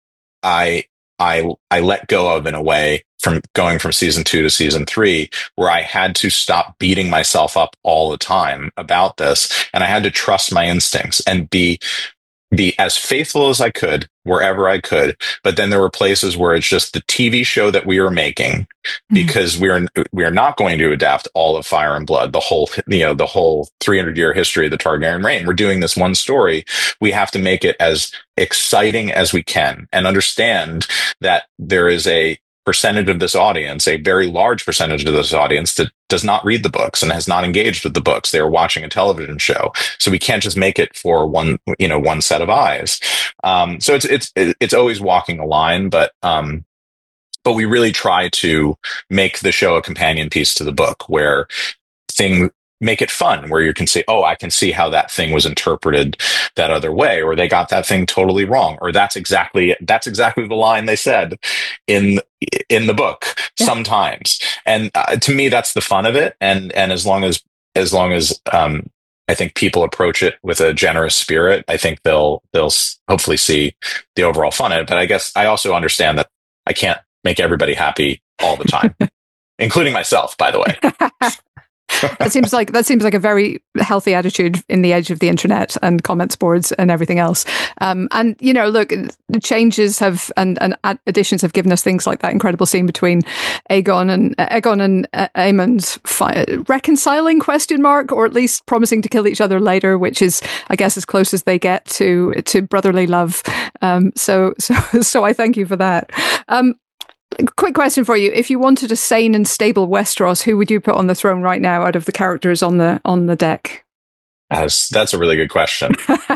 I, I, I let go of in a way from going from season two to season three, where I had to stop beating myself up all the time about this. And I had to trust my instincts and be, be as faithful as I could wherever I could. But then there were places where it's just the T V show that we were making, because mm-hmm. we are we are not going to adapt all of Fire and Blood, the whole you know the whole three hundred year history of the Targaryen reign. We're doing this one story. We have to make it as exciting as we can, and understand that there is a percentage of this audience, a very large percentage of this audience, that does not read the books and has not engaged with the books. They are watching a television show. So we can't just make it for one, you know, one set of eyes. Um, so it's, it's, it's always walking a line, but, um, but we really try to make the show a companion piece to the book, where thing, make it fun, where you can say, oh, I can see how that thing was interpreted that other way, or they got that thing totally wrong, or that's exactly, that's exactly the line they said in, in the book yeah. sometimes. And uh, to me, that's the fun of it. And, and as long as, as long as, um, I think people approach it with a generous spirit, I think they'll, they'll hopefully see the overall fun of it. But I guess I also understand that I can't make everybody happy all the time, including myself, by the way. That seems like that seems like a very healthy attitude in the age of the internet and comments boards and everything else. Um, and you know, look, the changes have and, and additions have given us things like that incredible scene between Aegon and uh, Aegon and uh, Aemond's fi- reconciling question mark, or at least promising to kill each other later, which is, I guess, as close as they get to to brotherly love. Um, so so so I thank you for that. Um, Quick question for you. If you wanted a sane and stable Westeros, who would you put on the throne right now out of the characters on the on the deck? That's, that's a really good question.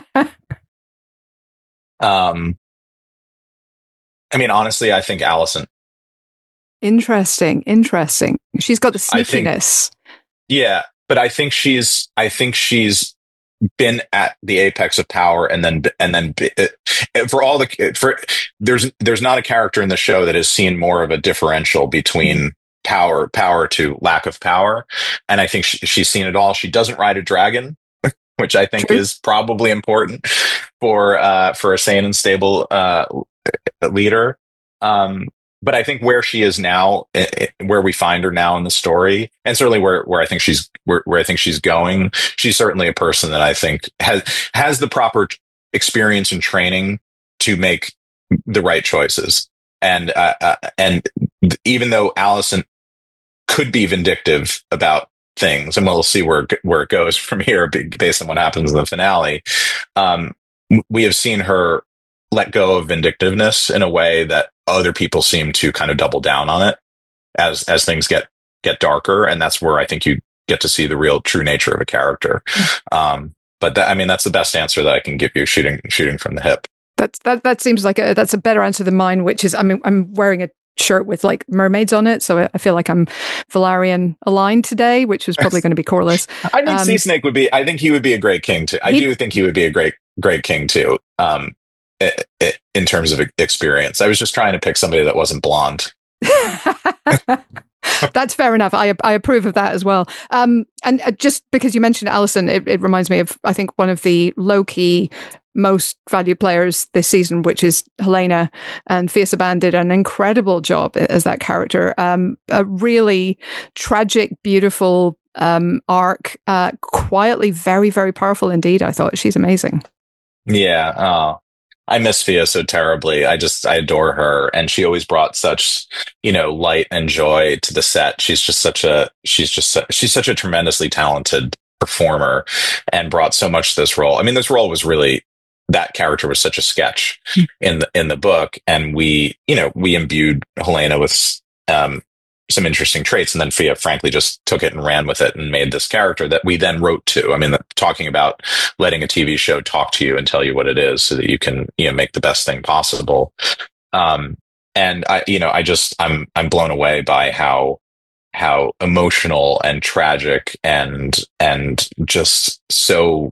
um, I mean, honestly, I think Alicent. Interesting. Interesting. She's got the sneakiness. Think, yeah, but I think she's, I think she's been at the apex of power, and then and then for all the for there's there's not a character in the show that has seen more of a differential between power power to lack of power, and I think she, she's seen it all. She doesn't ride a dragon, which I think True. is probably important for uh for a sane and stable uh leader. Um but I think where she is now, where we find her now in the story, and certainly where, where I think she's where, where I think she's going, she's certainly a person that I think has has the proper experience and training to make the right choices. And uh, uh, and even though Alicent could be vindictive about things, and we'll see where where it goes from here based on what happens in the finale, um, we have seen her let go of vindictiveness in a way that other people seem to kind of double down on it as as things get get darker, and that's where I think you get to see the real true nature of a character. Um, but that, I mean, that's the best answer that I can give you, shooting shooting from the hip. That's that that seems like a, that's a better answer than mine, which is I mean I'm wearing a shirt with like mermaids on it, so I feel like I'm Valarian aligned today, which was probably going to be Corlys. I think um, Sea Snake would be. I think he would be a great king too. I do think he would be a great great king too. Um, it, it, in terms of experience, I was just trying to pick somebody that wasn't blonde. That's fair enough. I I approve of that as well. Um, and uh, just because you mentioned Alicent, it, it reminds me of I think one of the low key most valued players this season, which is Helena, and Fia Saban did an incredible job as that character. Um, a really tragic, beautiful um, arc, uh, quietly very, very powerful indeed. I thought she's amazing. Yeah. Oh, I miss Fia so terribly. I just, I adore her. And she always brought such, you know, light and joy to the set. She's just such a, she's just, she's such a tremendously talented performer and brought so much to this role. I mean, this role was really, that character was such a sketch in the, in the book. And we, you know, we imbued Helena with, um, some interesting traits, and then Fia frankly just took it and ran with it and made this character that we then wrote to. I mean, the, talking about letting a T V show talk to you and tell you what it is so that you can, you know, make the best thing possible. Um, and I, you know, I just, I'm, I'm blown away by how, how emotional and tragic and, and just so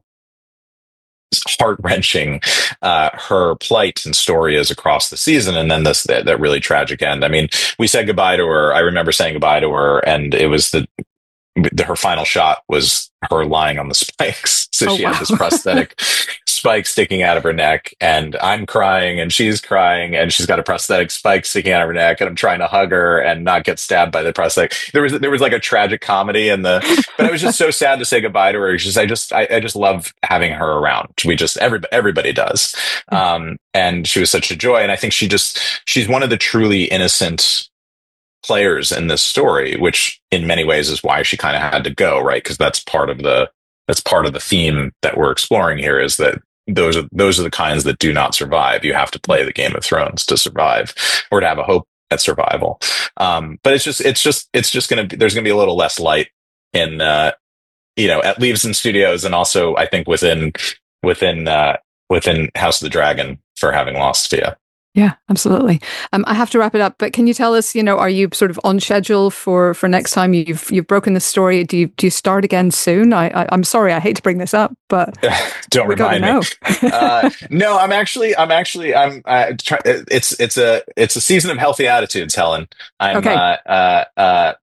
heart-wrenching uh her plight and story is across the season, and then this that, that really tragic end. I mean, we said goodbye to her. I remember saying goodbye to her, and it was the, the her final shot was her lying on the spikes, so oh, she wow. had this prosthetic spike sticking out of her neck, and I'm crying and she's crying, and she's got a prosthetic spike sticking out of her neck, and I'm trying to hug her and not get stabbed by the prosthetic. There was there was like a tragic comedy in the, but I was just so sad to say goodbye to her. It's just I just I, I just love having her around. We just every everybody does, um, and she was such a joy. And I think she just she's one of the truly innocent players in this story, which in many ways is why she kind of had to go, right? Because that's part of the that's part of the theme that we're exploring here, is that those are those are the kinds that do not survive. You have to play the Game of Thrones to survive, or to have a hope at survival. Um, but it's just it's just it's just gonna be there's gonna be a little less light in uh, you know at Leavesden Studios, and also I think within within uh, within House of the Dragon for having lost Fia. Yeah, absolutely. Um, I have to wrap it up, but can you tell us, you know, are you sort of on schedule for, for next time? You've you've broken the story. Do you do you start again soon? I, I I'm sorry, I hate to bring this up, but don't remind me. uh, no, I'm actually I'm actually I'm I try, it's it's a it's a season of healthy attitudes, Helen. I'm okay. uh, uh, uh,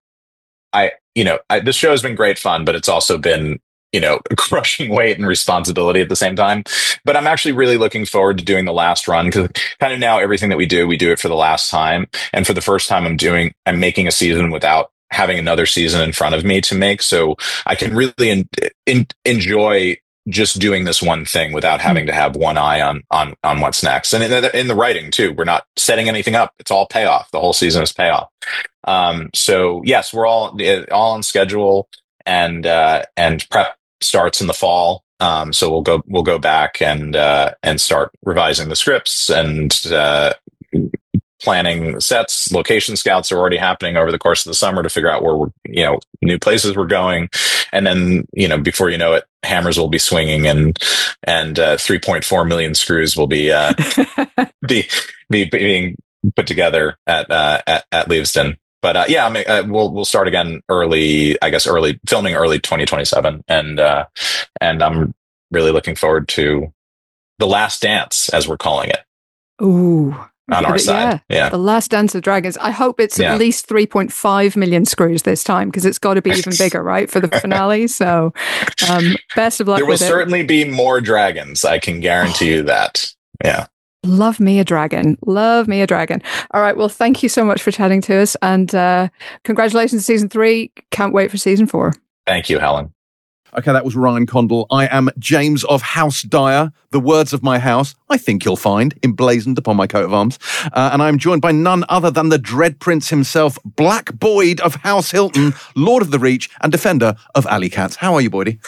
I you know I, this show has been great fun, but it's also been, you know, crushing weight and responsibility at the same time. But I'm actually really looking forward to doing the last run, because kind of now everything that we do, we do it for the last time. And for the first time, I'm doing, I'm making a season without having another season in front of me to make. So I can really in, in, enjoy just doing this one thing without having to have one eye on, on, on what's next. And in the, in the writing too, we're not setting anything up. It's all payoff. The whole season is payoff. Um, so yes, we're all, all on schedule, and, uh, and prep starts in the fall. Um, so we'll go, we'll go back and, uh, and start revising the scripts and, uh, planning sets. Location scouts are already happening over the course of the summer to figure out where we're, you know, new places we're going. And then, you know, before you know it, hammers will be swinging, and, and, uh, three point four million screws will be, uh, be, be being put together at, uh, at, at Leavesden. But uh, yeah, I mean, uh, we'll we'll start again early. I guess early filming early twenty twenty-seven, and uh, and I'm really looking forward to The Last Dance, as we're calling it. Ooh, on our side, yeah. yeah, The Last Dance of Dragons. I hope it's yeah. at least three point five million screws this time, because it's got to be even bigger, right, for the finale. So, um, best of luck. There will with certainly it. be more dragons. I can guarantee you that. Yeah. Love me a dragon. Love me a dragon. All right. Well, thank you so much for chatting to us. And uh, congratulations to season three. Can't wait for season four. Thank you, Helen. Okay, that was Ryan Condal. I am James of House Dyer. The words of my house, I think you'll find, emblazoned upon my coat of arms. Uh, and I'm joined by none other than the Dread Prince himself, Black Boyd of House Hilton, Lord of the Reach, and defender of Alley Cats. How are you, Boydie?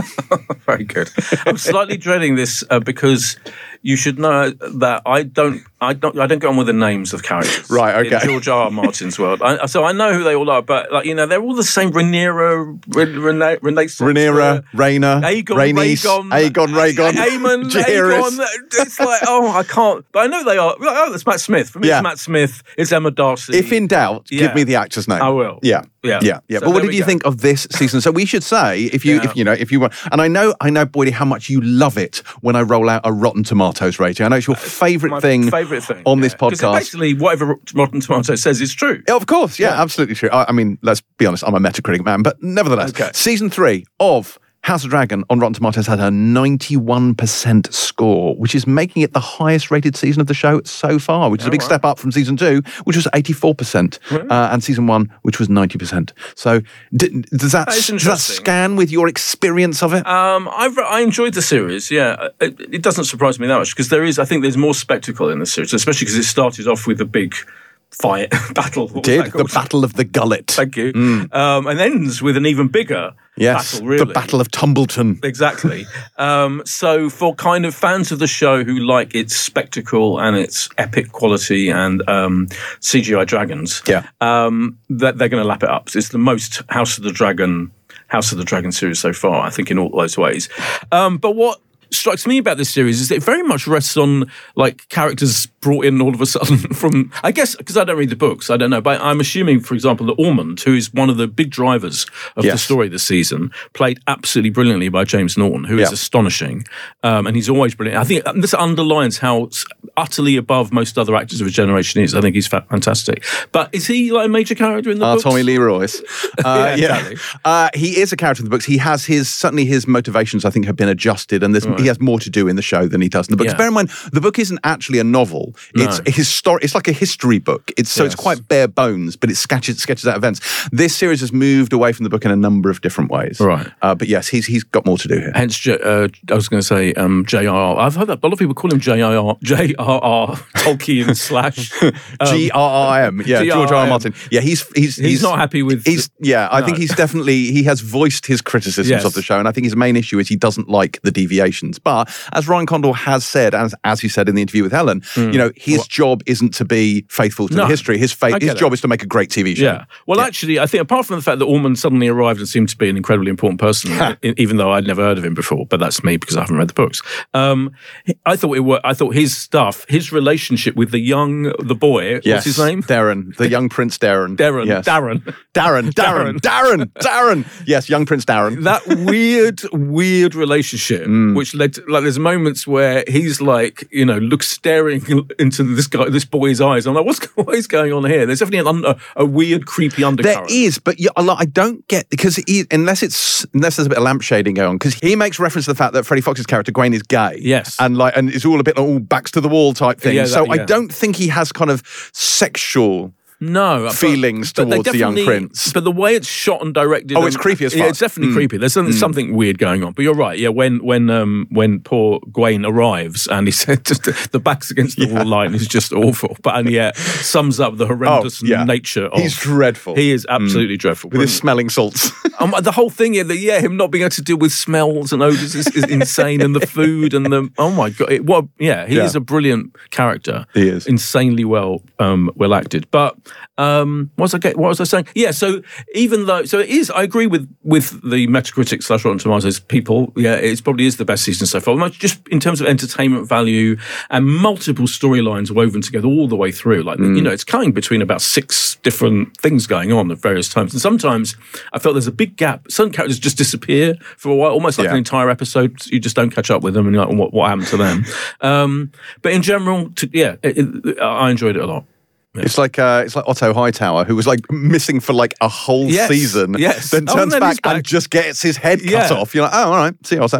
Very good. I'm slightly dreading this uh, because you should know that I don't, I don't, I don't get on with the names of characters. Right. Okay. In George R. R. Martin's world, I, so I know who they all are, but like you know, they're all the same. Rhaenyra, Rene, Renaissance, Rhaenyra, Rhaena, Aegon, Rhaenys, Rhaegon, Aegon, Rhaegon, Aemon, Jaehaerys. Aegon. It's like, oh, I can't. But I know they are. Oh, it's Matt Smith. For me, Yeah. it's Matt Smith. It's Emma Darcy. If in doubt, Yeah. give me the actor's name. I will. Yeah. Yeah. Yeah, yeah. So but what there did we you go. think of this season? So we should say, if you, Yeah. if you know, if you want, and I know, I know, Boydie, how much you love it when I roll out a Rotten Tomatoes rating. I know it's your favourite My thing, favourite thing on yeah. this 'Cause podcast. basically, whatever Rotten Tomatoes says is true. Yeah, of course, yeah, Yeah. absolutely true. I, I mean, let's be honest, I'm a Metacritic man, but nevertheless, Okay. season three of House of Dragon on Rotten Tomatoes had a ninety-one percent score, which is making it the highest rated season of the show so far, which is a big right. step up from season two, which was eighty-four percent, uh, and season one, which was ninety percent. So d- does that, That is does that interesting. scan with your experience of it? Um, I've, I enjoyed the series. Yeah, it, it doesn't surprise me that much because there is. I think there's more spectacle in the series, especially because it started off with a big fight battle. What was Did that the called? Battle of the Gullet? Thank you. Um, and ends with an even bigger Yes, battle. Really, the Battle of Tumbleton. Exactly. Um, so for kind of fans of the show who like its spectacle and its epic quality and um, C G I dragons, Yeah. um, that they're going to lap it up. It's the most House of the Dragon, House of the Dragon series so far, I think, in all those ways. Um, but what strikes me about this series is that it very much rests on like characters brought in all of a sudden from, I guess, because I don't read the books, I don't know, but I'm assuming, for example, that Ormond, who is one of the big drivers of Yes. the story this season, played absolutely brilliantly by James Norton, who is Yeah. astonishing, um, and he's always brilliant. I think this underlines how utterly above most other actors of his generation is. I think he's fa- fantastic. But is he like a major character in the Uh, books? Tommy Lee Royce. Uh, Yeah, yeah, exactly. uh, he is a character in the books. He has his certainly his motivations, I think, have been adjusted, and there's, he has more to do in the show than he does in the books. Yeah. Bear in mind, the book isn't actually a novel. It's a histori- It's like a history book. It's so it's Yes. quite bare bones, but it sketches sketches out events. This series has moved away from the book in a number of different ways. Right. Uh, but yes, he's he's got more to do here. Hence, J- uh, I was going to say um, J R R. I've heard that a lot of people call him J R R, J R R Tolkien slash um, G R R M. Yeah, G R R M. George R. R. Martin. Yeah, he's he's He's not happy with He's the- yeah. I no. think he's definitely he has voiced his criticisms Yes. of the show, and I think his main issue is he doesn't like the deviations. But as Ryan Condal has said, as as he said in the interview with Helen, you know, his job isn't to be faithful to No, the history. His I fa- get his it. job is to make a great T V show. Yeah. Well, actually, I think apart from the fact that Ormond suddenly arrived and seemed to be an incredibly important person, e- even though I'd never heard of him before, but that's me because I haven't read the books. Um, I thought it were, I thought his stuff, his relationship with the young, the boy, Yes. what's his name? Darren, the young Prince Darren. Darren. Yes. Darren. Darren. Darren. Darren. Darren. Yes, young Prince Darren. That weird, weird relationship, Mm. which led to, like, there's moments where he's like, you know, looks staring into this guy, this boy's eyes. I'm like, what's what is going on here? There's definitely an, un- a, a weird, creepy There undercurrent. is, but you, a lot, I don't get because he, unless it's unless there's a bit of lampshading going on, because he makes reference to the fact that Freddie Fox's character Gwaine is gay, Yes. and like and it's all a bit like all backs to the wall type thing. Yeah, that- so I yeah. don't think he has kind of sexual. No but- feelings but they towards the young definitely- prince. But the way it's shot and directed, Oh, and- it's creepy as yeah, fuck. it's definitely Mm. creepy. There's something, something weird going on. But you're right. Yeah, when when um, when poor Gwaine arrives and he said just the, the back's against the wall line is just awful, but and yet sums up the horrendous Oh, yeah. nature of. He's dreadful. He is absolutely dreadful. with his Brilliant. smelling salts. Um, the whole thing, yeah, the, yeah, him not being able to deal with smells and odors is, is insane, and the food and the oh my god, it, what? Yeah, he Yeah. is a brilliant character. He is. insanely well, um, well acted. But um, what was I get? What was I saying? Yeah, so even though, so it is, I agree with with the Metacritic slash Rotten Tomatoes people. Yeah, it probably is the best season so far. Much just in terms of entertainment value and multiple storylines woven together all the way through. Like you know, it's cutting between about six different things going on at various times, and sometimes I felt there's a big gap. Some characters just disappear for a while, almost like Yeah. an entire episode. You just don't catch up with them, and you're like, what, what happened to them? um, but in general, to, yeah, it, it, I enjoyed it a lot. It's like uh, it's like Otto Hightower, who was like missing for like a whole Yes, season, yes. then Oh, turns and then back, he's back. and just gets his head cut Yeah. off. You're like, oh, all right, see you, Otto.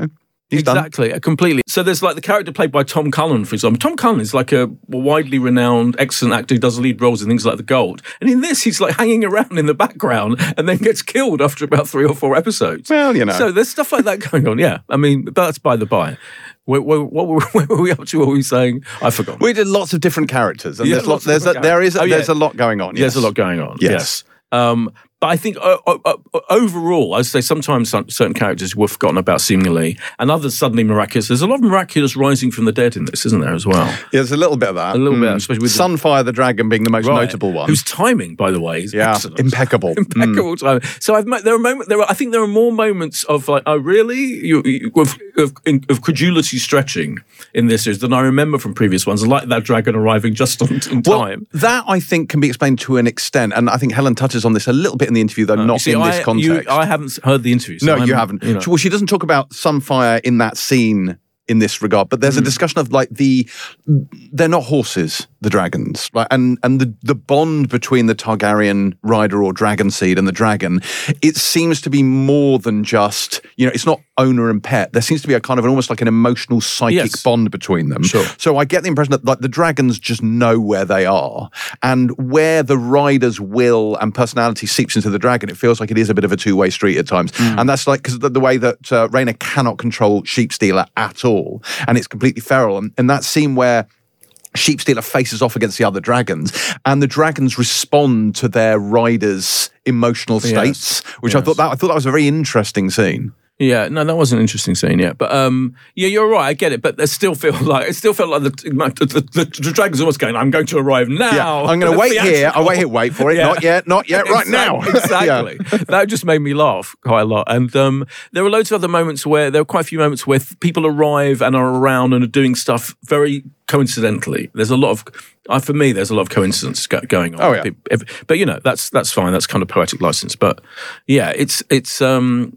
He's exactly, done. completely. So there's like the character played by Tom Cullen, for example. Tom Cullen is like a widely renowned, excellent actor who does lead roles in things like The Gold. And in this, he's like hanging around in the background and then gets killed after about three or four episodes. Well, you know. So there's stuff like that going on, yeah. I mean, that's by the by. Where, where, what were, where were we up to? What were we saying? I forgot. We did lots of different characters. And Yeah, there's, lots lot, of there's, a, different there is, characters. Oh, yeah. there's a lot going on. There's yes. a lot going on, Yes. yes. Um, but I think uh, uh, uh, overall, I'd say sometimes some, certain characters were forgotten about seemingly, and others suddenly miraculous. There's a lot of miraculous rising from the dead in this, isn't there, as well? Yeah, there's a little bit of that. A little Mm. bit, especially with the- Sunfire the Dragon being the most Right. notable one. Whose timing, by the way, is yeah, excellent. impeccable. Impeccable time. So I've met, there are moments. There are, I think there are more moments of like, oh really, you, you, of, of, of credulity stretching in this series than I remember from previous ones. Like that dragon arriving just on, in Well, time. that I think can be explained to an extent, and I think Helen touches on this a little bit in the interview, though You not see, in this I, context. You, I haven't heard the interview. So no, I'm- you haven't. You know. Well, she doesn't talk about Sunfire in that scene in this regard, but there's Mm. a discussion of like the they're not horses, the dragons, like, and and the the bond between the Targaryen rider or dragon seed and the dragon, it seems to be more than just, you know, it's not owner and pet. There seems to be a kind of an, almost like an emotional psychic Yes. bond between them. Sure. So I get the impression that like the dragons just know where they are, and where the rider's will and personality seeps into the dragon, it feels like it is a bit of a two-way street at times. Mm. And that's like because the, the way that uh, Rhaena cannot control Sheepstealer at all, and it's completely feral. And, and that scene where Sheepstealer faces off against the other dragons, and the dragons respond to their riders' emotional states, Yes. which I Yes. thought that I thought that was a very interesting scene. Yeah, no, that was an interesting scene. Yeah, but um, yeah, you're right. I get it, but it still feel like it still felt like the the, the, the dragon's almost going. I'm going to arrive now. Yeah, I'm going to wait here. I'll wait here. Wait for it. Yeah. Not yet. Not yet. Right now. Exactly. Yeah. That just made me laugh quite a lot. And um, there were loads of other moments where there were quite a few moments where th- people arrive and are around and are doing stuff very coincidentally. There's a lot of, uh, for me, there's a lot of coincidence go- going on. Oh, yeah. If- But you know, that's that's fine. That's kind of poetic license. But yeah, it's it's. Um,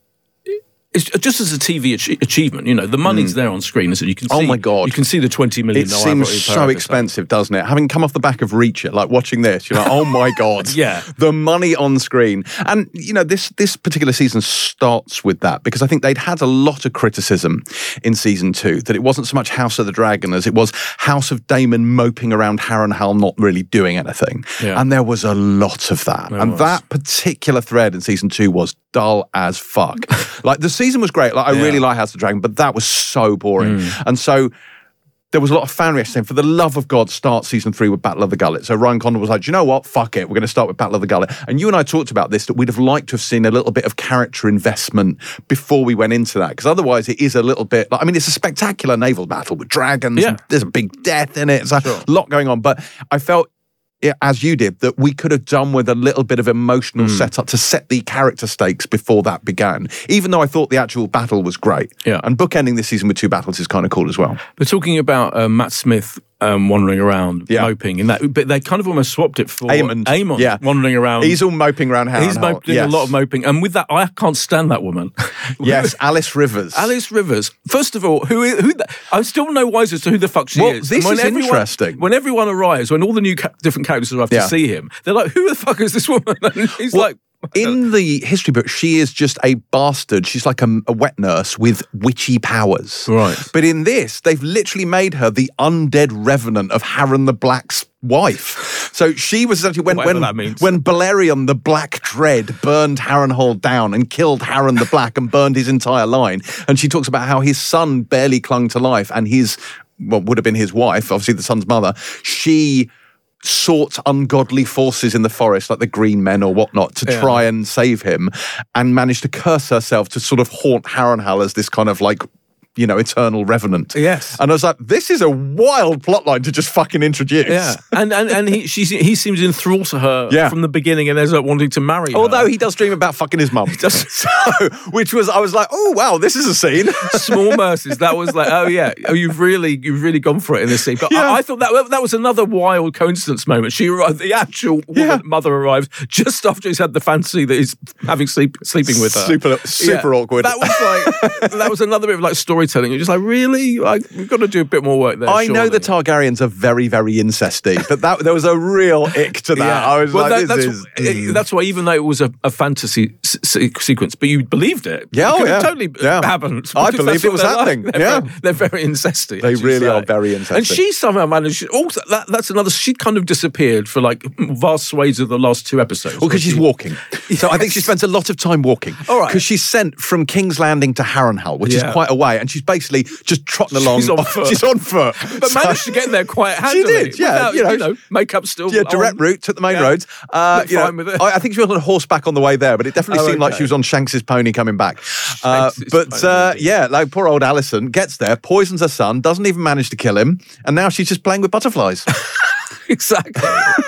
It's just as a T V ach- achievement, you know, the money's there on screen, isn't it? You can see, Oh my God. you can see the twenty million. It no, I've seems already so paid this. expensive, doesn't it? Having come off the back of Reacher, like watching this, you're like, oh my God. Yeah. The money on screen. And, you know, this this particular season starts with that because I think they'd had a lot of criticism in season two, that it wasn't so much House of the Dragon as it was House of Daemon moping around Harrenhal not really doing anything. Yeah. And there was a lot of that. There and was. that particular thread in season two was dull as fuck. Like, the season was great. Like, I Yeah. really like House of the Dragon, but that was so boring. And so there was a lot of fan reaction saying, for the love of God, start season three with Battle of the Gullet. So Ryan Condon was like, do you know what? Fuck it. We're going to start with Battle of the Gullet. And you and I talked about this, that we'd have liked to have seen a little bit of character investment before we went into that. Because otherwise it is a little bit, like, I mean, it's a spectacular naval battle with dragons. Yeah. And there's a big death in it. There's a Sure. lot going on. But I felt, yeah, as you did, that we could have done with a little bit of emotional Hmm. setup to set the character stakes before that began, even though I thought the actual battle was great. Yeah. And bookending this season with two battles is kind of cool as well. But talking about uh, Matt Smith um, wandering around, Yeah. moping, in that, but they kind of almost swapped it for Aemond. Aemon Yeah. wandering around. He's all moping around Harrenhal. He's moping, Yes. a lot of moping, and with that, I can't stand that woman. Yes, Alice Rivers. Alice Rivers. First of all, who who? The, I'm still no wiser as to who the fuck she Well, is. this And when is everyone- interesting. When everyone arrives, when all the new ca- different characters arrive Yeah. to see him, they're like, "Who the fuck is this woman?" And he's Well, like, in the history book, she is just a bastard. She's like a, a wet nurse with witchy powers. Right. But in this, they've literally made her the undead revenant of Harren the Black's wife. So she was essentially when Whatever when, that means. when Balerion the Black Dread burned Harrenhal down and killed Harren the Black and burned his entire line. And she talks about how his son barely clung to life, and his, what would have been his wife, obviously the son's mother, she sought ungodly forces in the forest, like the Green Men or whatnot, to Yeah. try and save him, and managed to curse herself to sort of haunt Harrenhal as this kind of like, you know, eternal revenant. Yes. And I was like, this is a wild plotline to just fucking introduce. yeah, and and and he she he seems enthralled to her Yeah. from the beginning, and ends up wanting to marry her. Although he does dream about fucking his mum. does. So, which was, I was like, oh, wow, this is a scene. Small mercies. That was like, oh yeah, oh you've really, you've really gone for it in this scene. But Yeah. I, I thought that that was another wild coincidence moment. She arrived, the actual woman, Yeah. mother arrives just after he's had the fantasy that he's having sleep sleeping with her. Super, super Yeah. awkward. That was like that was another bit of like storytelling storytelling. You're just like, really? Like, we've got to do a bit more work there. I surely. know the Targaryens are very, very incesty, but that there was a real ick to that. Yeah. I was well, like, that, this that's, is... it- that's why, even though it was a, a fantasy se- sequence, but you believed it. Yeah, oh, Because yeah. It totally Yeah. happened. I because believed that's it what was they're like. happening. They're Yeah. very, they're very incesty. They as you really say. are very incesty. And she somehow managed. Also, that, that's another. She kind of disappeared for like vast swathes of the last two episodes. Well, because she's She- walking. So I think she spends a lot of time walking. All right. Because she's sent from King's Landing to Harrenhal, which Yeah. is quite a way, and she's basically just trotting along. She's on foot. She's on foot. But So- managed to get there quite She handily. did, yeah. Without, you know, makeup still. Yeah, direct on. route, took the main Yeah. roads. Uh, Looked you know, fine with it. I, I think she was on horseback on the way there, but it definitely Oh, seemed like okay. she was on Shanks's pony coming back. Uh, Shanks's but pony, uh, indeed. yeah, like poor old Alison gets there, poisons her son, doesn't even manage to kill him, and now she's just playing with butterflies. Exactly.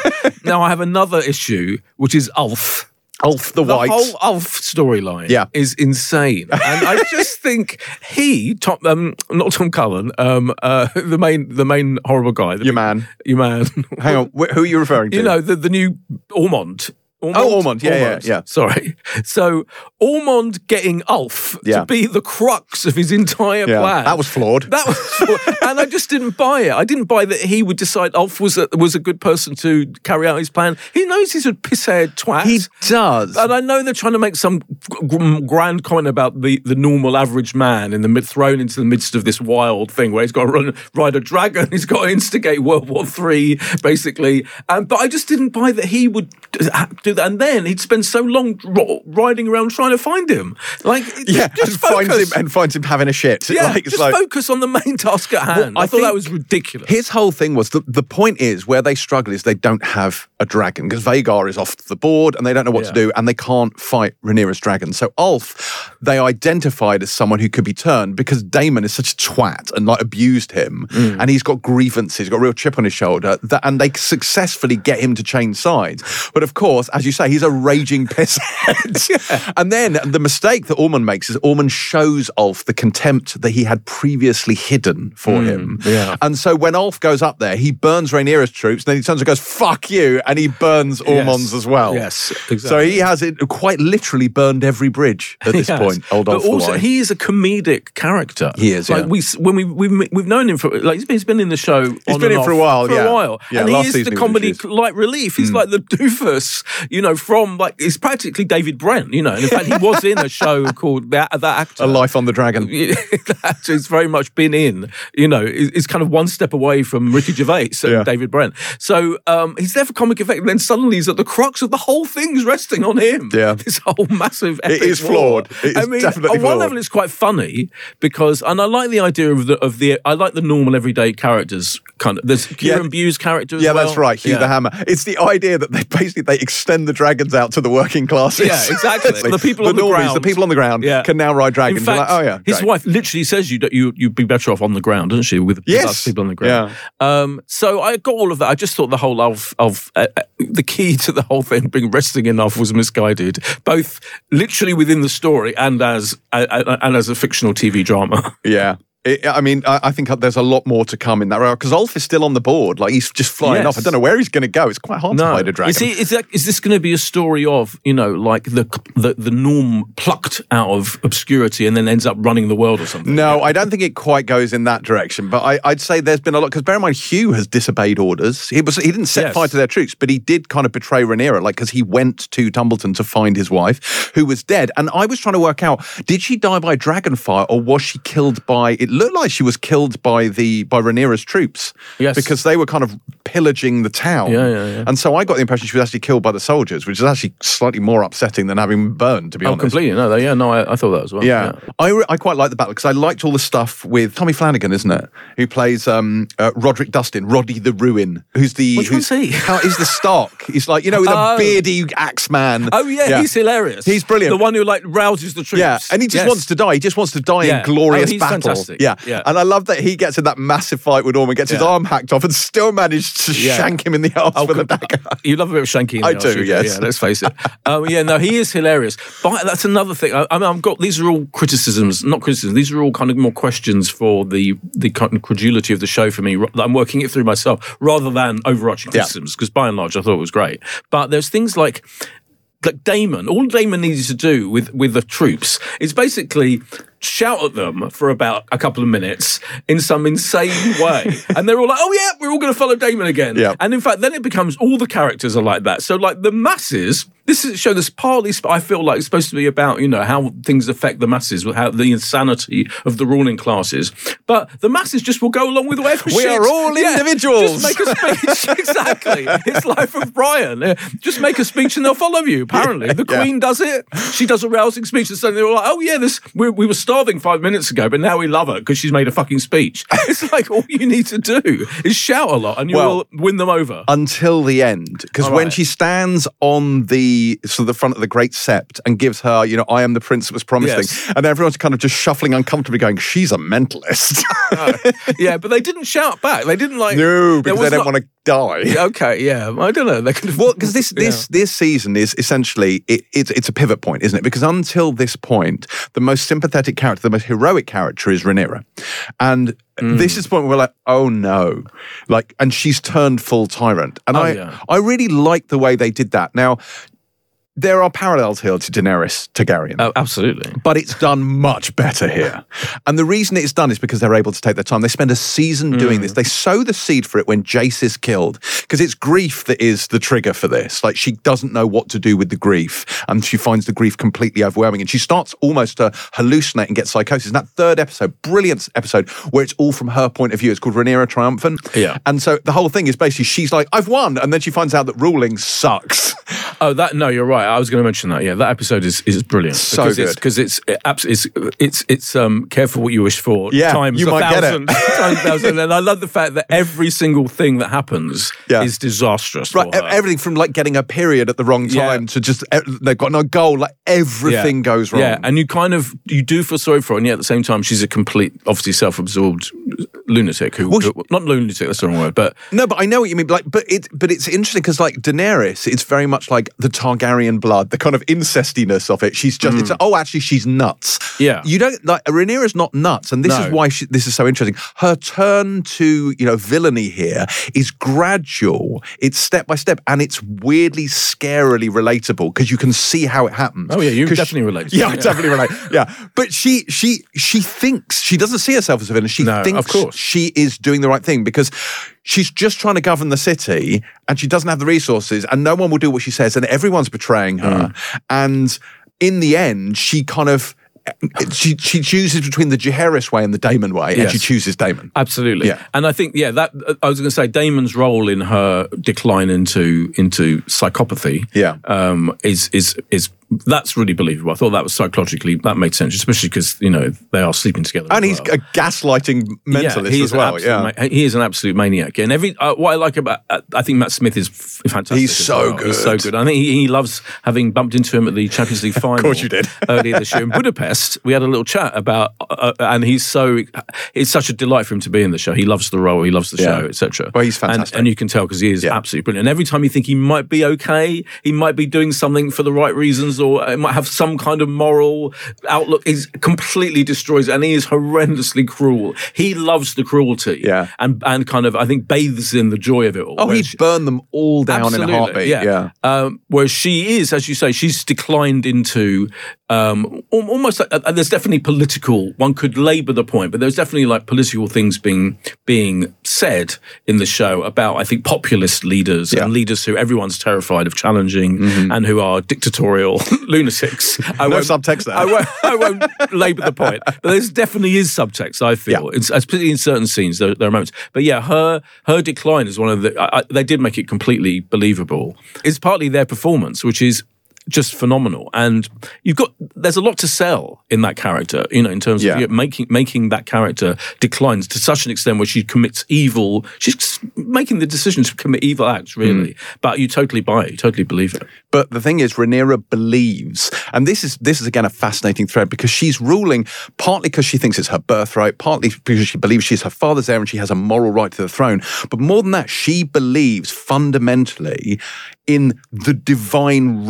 Now I have another issue, which is Ulf. Ulf the, The White. whole Ulf storyline Yeah. is insane. And I just think he, Tom, um, not Tom Cullen, um, uh, the main the main horrible guy. The Your big- man. Your man. Hang on, wh- who are you referring to? You know, the, the new Ormond. Oh, Ormond. Yeah, yeah, yeah. Sorry. So Ormond getting Ulf Yeah. to be the crux of his entire Yeah, plan. that was flawed. That was, and I just didn't buy it. I didn't buy that he would decide Ulf was a, was a good person to carry out his plan. He knows he's a piss-haired twat. He does. And I know they're trying to make some g- grand comment about the, the normal average man in the mid, thrown into the midst of this wild thing where he's got to run, ride a dragon, he's got to instigate World War Three, basically. Um, but I just didn't buy that he would do that. And then he'd spend so long ro- riding around trying to find him. Like, yeah, just and focus. finds him and finds him having a shit. yeah, like, it's just like, focus on the main task at hand. Well, I I, thought that think was ridiculous. His whole thing was the, the point is where they struggle is they don't have a dragon because Vagar is off the board and they don't know what to Yeah. do and they can't fight Rhaenyra's dragon. So Ulf, they identified as someone who could be turned because Daemon is such a twat and like abused him Mm. and he's got grievances, he's got a real chip on his shoulder that, and they successfully get him to change sides. But of course, as you say, he's a raging pisshead. yeah. And then the mistake that Ormond makes is Ormond shows Ulf the contempt that he had previously hidden for him. yeah. And so when Ulf goes up there, he burns Rhaenyra's troops, and then he turns and goes, fuck you, and he burns Ormond's as well. Yes, exactly. So he has it quite literally burned every bridge at this Yes. point, old but Ulf the also White. he is a comedic character. He is, Like yeah. we when we we've, we've known him for like he's been, he's been in the show. He's been in for a while, for yeah. a while, Yeah, and last he is season the he was comedy introduced. light relief. He's like the doofus, you know, from like he's practically David Brent, you know. And in fact, he was in a show called that that actor. A Life on the Dragon. that actor's very much been in, you know, is, is kind of one step away from Ricky Gervais and Yeah. David Brent. So um, he's there for comic effect, and then suddenly he's at the crux of the whole thing's resting on him. Yeah. This whole massive epic is war. flawed. It is I mean, definitely on one flawed. level, it's quite funny because, and I like the idea of the of the I like the normal everyday characters kind of. There's Kieran Yeah. Bue's character as Yeah, well. that's right. Hugh Yeah. the Hammer. It's the idea that they basically they extend the dragons out to the working classes. Yeah, exactly. It's like, The people on the normies, ground. the people on the ground, Yeah. can now ride dragons. In You're fact, like, oh yeah, his great. wife literally says you you you'd be better off on the ground, doesn't she? With Yes. us people on the ground. Um, so I got all of that. I just thought the whole of of uh, uh, the key to the whole thing being resting enough was misguided, both literally within the story and as uh, uh, and as a fictional T V drama. Yeah. It, I mean, I, I think there's a lot more to come in that regard because Ulf is still on the board. Like he's just flying Yes. off. I don't know where he's going to go. It's quite hard to hide a dragon. Is, he, is, that, is this going to be a story of, you know, like the, the the norm plucked out of obscurity and then ends up running the world or something? No, I don't think it quite goes in that direction. But I, I'd say there's been a lot because bear in mind, Hugh has disobeyed orders. He was he didn't set Yes. fire to their troops, but he did kind of betray Rhaenyra, like because he went to Tumbleton to find his wife, who was dead. And I was trying to work out: did she die by dragon fire or was she killed by? It looked like she was killed by the by Rhaenyra's troops, Yes. because they were kind of pillaging the town. Yeah, yeah, yeah. And so I got the impression she was actually killed by the soldiers, which is actually slightly more upsetting than having burned. To be Oh, honest, completely. No, yeah, no, I, I thought that as well. yeah, I, re- I quite like the battle because I liked all the stuff with Tommy Flanagan, isn't it? Who plays um, uh, Roderick Dustin, Roddy the Ruin, who's the Which who's, one's he? How, he's the Stark. He's like you know with a Oh. beardy axe man. Oh yeah, he's hilarious. He's brilliant. The one who like rouses the troops. Yeah, and he just Yes. wants to die. He just wants to die Yeah. in glorious Oh, he's battle. fantastic. Yeah. Yeah. and I love that he gets in that massive fight with Ormond, gets his Yeah. arm hacked off, and still managed to Yeah. shank him in the arse Oh, with a com- dagger. You love a bit of shanky in I the do, arse, you yes. Yeah, let's face it. um, yeah, no, he is hilarious. But that's another thing. I, I mean, I've got these are all criticisms, not criticisms. These are all kind of more questions for the the kind of credulity of the show for me. That I'm working it through myself rather than overarching Yeah. criticisms. Because by and large, I thought it was great. But there's things like. Like Daemon, all Daemon needed to do with, with the troops is basically shout at them for about a couple of minutes in some insane way. And they're all like, oh yeah, we're all going to follow Daemon again. Yeah. And in fact, then it becomes all the characters are like that. So like the masses, this is a show that's partly, I feel like it's supposed to be about, you know, how things affect the masses, how the insanity of the ruling classes. But the masses just will go along with whatever We shit. are all Yeah, individuals. Just make a speech. Exactly. It's Life of Brian. Uh, Just make a speech and they'll follow you, apparently. The yeah. Queen does it. She does a rousing speech and suddenly they're all like, oh yeah, this we, we were starving five minutes ago, but now we love her because she's made a fucking speech. It's like all you need to do is shout a lot and you Well, will win them over. Until the end, because All when right. she stands on the sort of the front of the Great Sept and gives her, you know, I am the prince that was promised Yes. thing, and everyone's kind of just shuffling uncomfortably, going, she's a mentalist. Yeah, but they didn't shout back. They didn't like. No, there because was they don't not- want to die. Okay, yeah, I don't know. They could have. Well, because this yeah. this this season is essentially it, it's it's a pivot point, isn't it? Because until this point, the most sympathetic character, the most heroic character is Rhaenyra, and Mm. this is the point where we're like, oh no, like, and she's turned full tyrant, and Oh, I yeah. I really like the way they did that. Now, there are parallels here to Daenerys Targaryen. Oh, absolutely. But it's done much better here. And the reason it's done is because they're able to take their time. They spend a season doing this. They sow the seed for it when Jace is killed. Because it's grief that is the trigger for this. Like, she doesn't know what to do with the grief. And she finds the grief completely overwhelming. And she starts almost to hallucinate and get psychosis. In that third episode, brilliant episode, where it's all from her point of view. It's called Rhaenyra Triumphant. Yeah. And so the whole thing is basically, she's like, I've won. And then she finds out that ruling sucks. Oh, that no, you're right. I was going to mention that. Yeah, that episode is, is brilliant. So because good. It's, because it's it, abs- it's it's it's um careful what you wish for. Yeah, times you a might get it. thousand, times a thousand. And I love the fact that every single thing that happens Yeah. is disastrous. Right, for her. e- everything from like getting a period at the wrong Yeah. time to just e- they've got no goal. Like everything Yeah. goes wrong. Yeah, and you kind of you do feel sorry for her, and yet at the same time, she's a complete, obviously self-absorbed lunatic. Who, Well, she- who not lunatic, that's the wrong word, but No, but I know what you mean. Like, but it, but it's interesting because like Daenerys, it's very much like the Targaryen blood, the kind of incestiness of it. She's just, it's oh, actually, she's nuts. Yeah. you don't like Rhaenyra's not nuts, and this No. is why she, this is so interesting. Her turn to you know villainy here is gradual. It's step by step, and it's weirdly, scarily relatable because you can see how it happens. Oh, yeah, you 'Cause definitely she- relate. Yeah, I Yeah. definitely relate. Yeah, but she she she thinks she doesn't see herself as a villain. She No, of thinks course. she is doing the right thing because she's just trying to govern the city and she doesn't have the resources and no one will do what she says and everyone's betraying her. Mm. And in the end, she kind of she she chooses between the Jaehaerys way and the Daemon way, and Yes. she chooses Daemon. Absolutely, Yeah. and I think yeah, that I was going to say Damon's role in her decline into into psychopathy, Yeah. um, is is is that's really believable. I thought that was psychologically that made sense, especially because you know they are sleeping together, And as he's well. a gaslighting mentalist he's as well. an Yeah, absolute ma- he is an absolute maniac. And every uh, what I like about uh, I think Matt Smith is f- fantastic. He's as so well. He's so good. good. I think he, he loves having bumped into him at the Champions League final. Of course you did. earlier this year in Budapest. We had a little chat about, uh, and he's so it's such a delight for him to be in the show. He loves the role. He loves the Yeah. show, et cetera. Well, he's And, fantastic. and you can tell because he is Yeah. absolutely brilliant. And every time you think he might be okay, he might be doing something for the right reasons, or it might have some kind of moral outlook, he completely destroys it. And he is horrendously cruel. He loves the cruelty, Yeah. and and kind of I think bathes in the joy of it all. Oh, Whereas he'd burn them all down Absolutely, in a heartbeat. Yeah. Yeah. Um, whereas she is, as you say, she's declined into um, al- almost. Like, uh, there's definitely political. One could labour the point, but there's definitely like political things being being said in the show about, I think, populist leaders Yeah. and leaders who everyone's terrified of challenging and who are dictatorial lunatics. I No won't- subtext there. I won't, I won't labour the point, but there's definitely is subtext. I feel, Yeah. it's, especially in certain scenes, there, there are moments. But yeah, her her decline is one of the. I, I, they did make it completely believable. It's partly their performance, which is just phenomenal, and you've got there's a lot to sell in that character. You know, in terms Yeah. of you know, making making that character declines to such an extent where she commits evil. She's making the decision to commit evil acts, really. But you totally buy it. You totally believe it. But the thing is, Rhaenyra believes, and this is this is again a fascinating thread because she's ruling partly because she thinks it's her birthright, partly because she believes she's her father's heir and she has a moral right to the throne. But more than that, she believes fundamentally in the divine right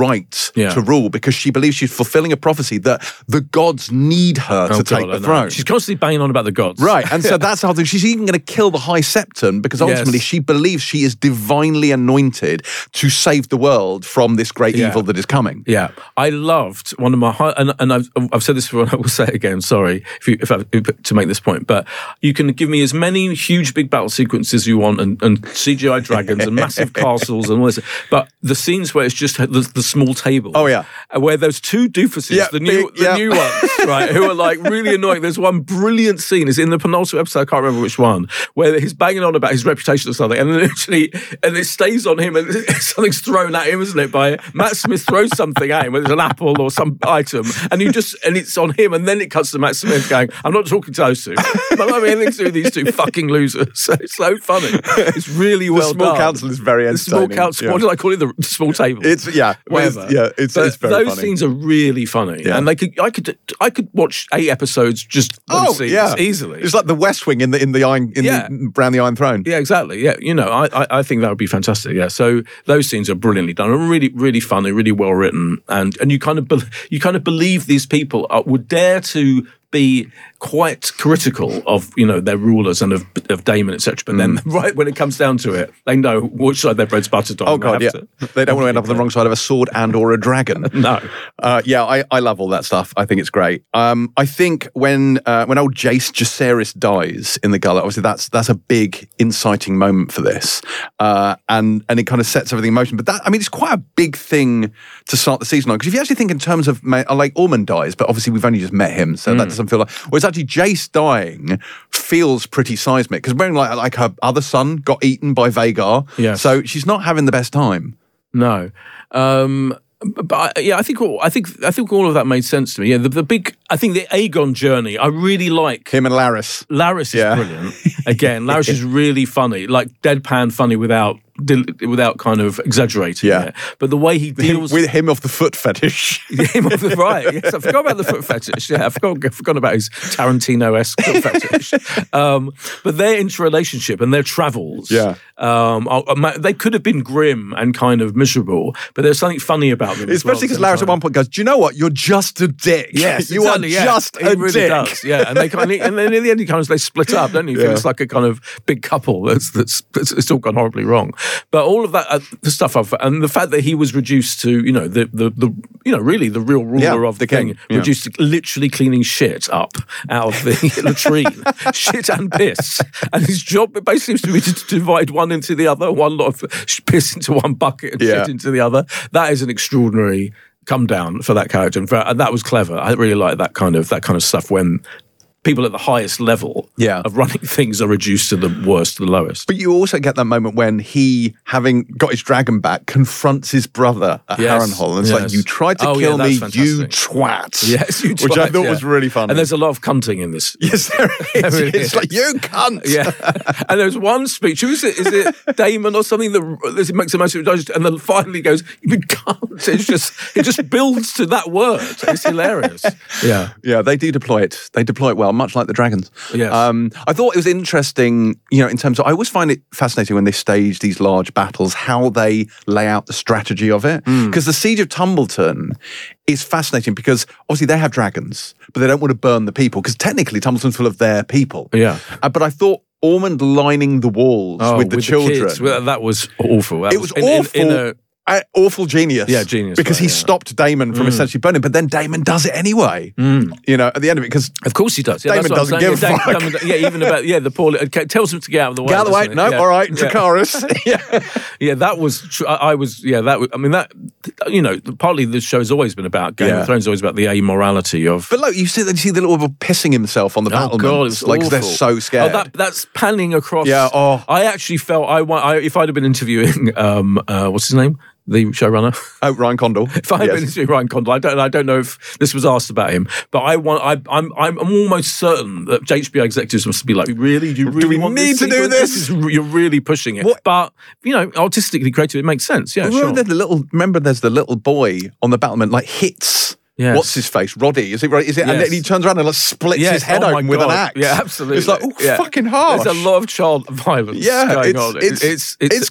right Yeah. to rule because she believes she's fulfilling a prophecy that the gods need her Oh, to God, take I the know. throne. She's constantly banging on about the gods. Right, and so that's how she's even going to kill the High Septon because ultimately Yes. she believes she is divinely anointed to save the world from this great Yeah. evil that is coming. Yeah, I loved one of my high, and, and I've, I've said this before, and I will say it again. Sorry if you, if I, to make this point, but you can give me as many huge big battle sequences you want, and, and C G I dragons and massive castles and all this. But the scenes where it's just the, the small table, Oh, yeah. where those two doofuses, Yeah, the new big- the yeah. new ones, right, who are like really annoying. There's one brilliant scene. It's in the penultimate episode. I can't remember which one, where he's banging on about his reputation or something, and then literally, and it stays on him, and something's thrown at him, isn't it? By Matt Smith throws something at him, whether it's an apple or some item, and you just and it's on him, and then it cuts to Matt Smith going, "I'm not talking to those two. I'm not having anything to do with these two fucking losers." So it's so funny. It's really well the small done. council is very The entertaining. small council. Yeah. What did I call it? The small table. It's yeah, Whatever. it's, yeah. It's, But it's very those funny. scenes are really funny, Yeah. and they could, I could, I could watch eight episodes just those Oh scenes yeah, easily. It's like the West Wing in the in the iron in Yeah. the, around the Iron Throne. Yeah, exactly. Yeah, you know, I, I, I think that would be fantastic. Yeah, so those scenes are brilliantly done, are really, really funny, really well written, and and you kind of be, you kind of believe these people are, would dare to be quite critical of, you know, their rulers and of, of Daemon, et cetera. But then, right when it comes down to it, they know which side their bread's buttered on. Oh and god, they yeah. have to- They don't want to end up on the wrong side of a sword and or a dragon. No. Uh, yeah, I, I love all that stuff. I think it's great. Um, I think when uh, when old Jace Jacaerys dies in the Gullet, obviously that's that's a big inciting moment for this, uh, and and it kind of sets everything in motion. But that, I mean, it's quite a big thing to start the season on, because if you actually think in terms of ma- like Ormond dies, but obviously we've only just met him, so that doesn't feel like. Whereas actually Jace dying feels pretty seismic, because when like like her other son got eaten by Vhagar, Yes. so she's not having the best time. No. Um, but I, yeah, I think all, I think I think all of that made sense to me. Yeah, the, the big I think the Aegon journey. I really like. Him and Laris. Laris is Yeah. brilliant. Again, Laris is really funny, like deadpan funny without without kind of exaggerating Yeah. it. But the way he deals With him off the foot fetish. him off the right. Yes, I forgot about the foot fetish. Yeah, I forgot, I forgot about his Tarantino-esque foot fetish. Um, but their interrelationship and their travels, Yeah. um, are- are- they could have been grim and kind of miserable, but there's something funny about them. as well Especially because the same Laris at time. one point goes, "Do you know what? You're just a dick. Yes, you exactly, are yeah. just He a really dick." does, yeah. And they kind of, and then in the end, he kind of they split up, don't you? You Yeah. feel it's like a kind of big couple that's that's, that's it's all gone horribly wrong. But all of that, uh, the stuff I've, and the fact that he was reduced to, you know, the the, the you know, really the real ruler Yeah, of the the thing, king, yeah. reduced to literally cleaning shit up out of the latrine, shit and piss, and his job it basically seems to be to divide one into the other, one lot of piss into one bucket and Yeah. shit into the other. That is an extraordinary come down for that character, and, for, and that was clever. I really like that kind of that kind of stuff when people at the highest level Yeah. of running things are reduced to the worst, to the lowest. But you also get that moment when he, having got his dragon back, confronts his brother at Yes, Harrenhal. And it's like, yes. "You tried to Oh, yeah, kill me, that's you fantastic. twat." Yes, you Which I tried, thought yeah. was really funny. And there's a lot of cunting in this. yes, there is. There really It's is. like, "You cunt." Yeah, and there's one speech. Who is it? Is it Damon or something that that makes the most of it? And then finally goes, "You can't." It's just it just builds to that word. It's hilarious. Yeah, Yeah, they do deploy it. They deploy it well, much like the dragons. Yes. Um, I thought it was interesting, you know, in terms of, I always find it fascinating when they stage these large battles, how they lay out the strategy of it. Mm. Because the Siege of Tumbleton is fascinating because obviously they have dragons, but they don't want to burn the people because technically Tumbleton's full of their people. Yeah. Uh, but I thought Ormond lining the walls Oh, with the children. kids. Well, that was awful. That it was in- in- awful. in a- uh, awful genius. Yeah, genius, Because right, he yeah. stopped Daemon from essentially burning, but then Daemon does it anyway. You know, at the end of it, because Of course he does. Yeah, Damon that's what I'm doesn't saying. give a yeah, fuck. Damon- yeah, even about yeah, the poor little- it tells him to get out of the way. get out of the way. doesn't it? No, Yeah. all right, Yeah. Dracarys. yeah. Yeah, that was. Tr- I, I was. Yeah, that. Was, I mean, that. You know, partly the show's always been about Game Yeah. of Thrones. Always about the amorality of. But look, you see, you see the little bit pissing himself on the Oh battlements, God, it's like 'cause awful. they're so scared. Oh, that that's panning across. Yeah, oh. I actually felt I, wa- I if I'd have been interviewing um uh, what's his name, the showrunner. oh, Ryan Condal. If I had been interviewing Ryan Condal, I don't I don't know if this was asked about him, but I want I I'm I'm, I'm almost certain that H B O executives must be like, really, do you really we want need this to do sequence? this? is, you're really pushing it. What- But you know, artistically creative, it makes sense. Yeah, Remember sure. there's the little. Remember, there's the little boy on the battlement, like hits. Yes. What's his face? Roddy. Is it? Right? Is it? And Yes. then he turns around and like splits Yes, his head oh my open with an God. axe. Yeah, absolutely. It's like, oh, Yeah. fucking harsh. There's a lot of child violence Yeah, going it's, on. it's, it's, it's, it's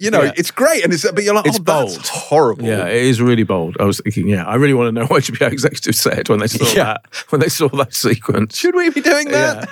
You know, Yeah. it's great, and it's but you're like, It's oh, that's bold. horrible. Yeah, it is really bold. I was thinking, yeah, I really want to know what H B O executives said when they saw Yeah. that when they saw that sequence. Should we be doing that?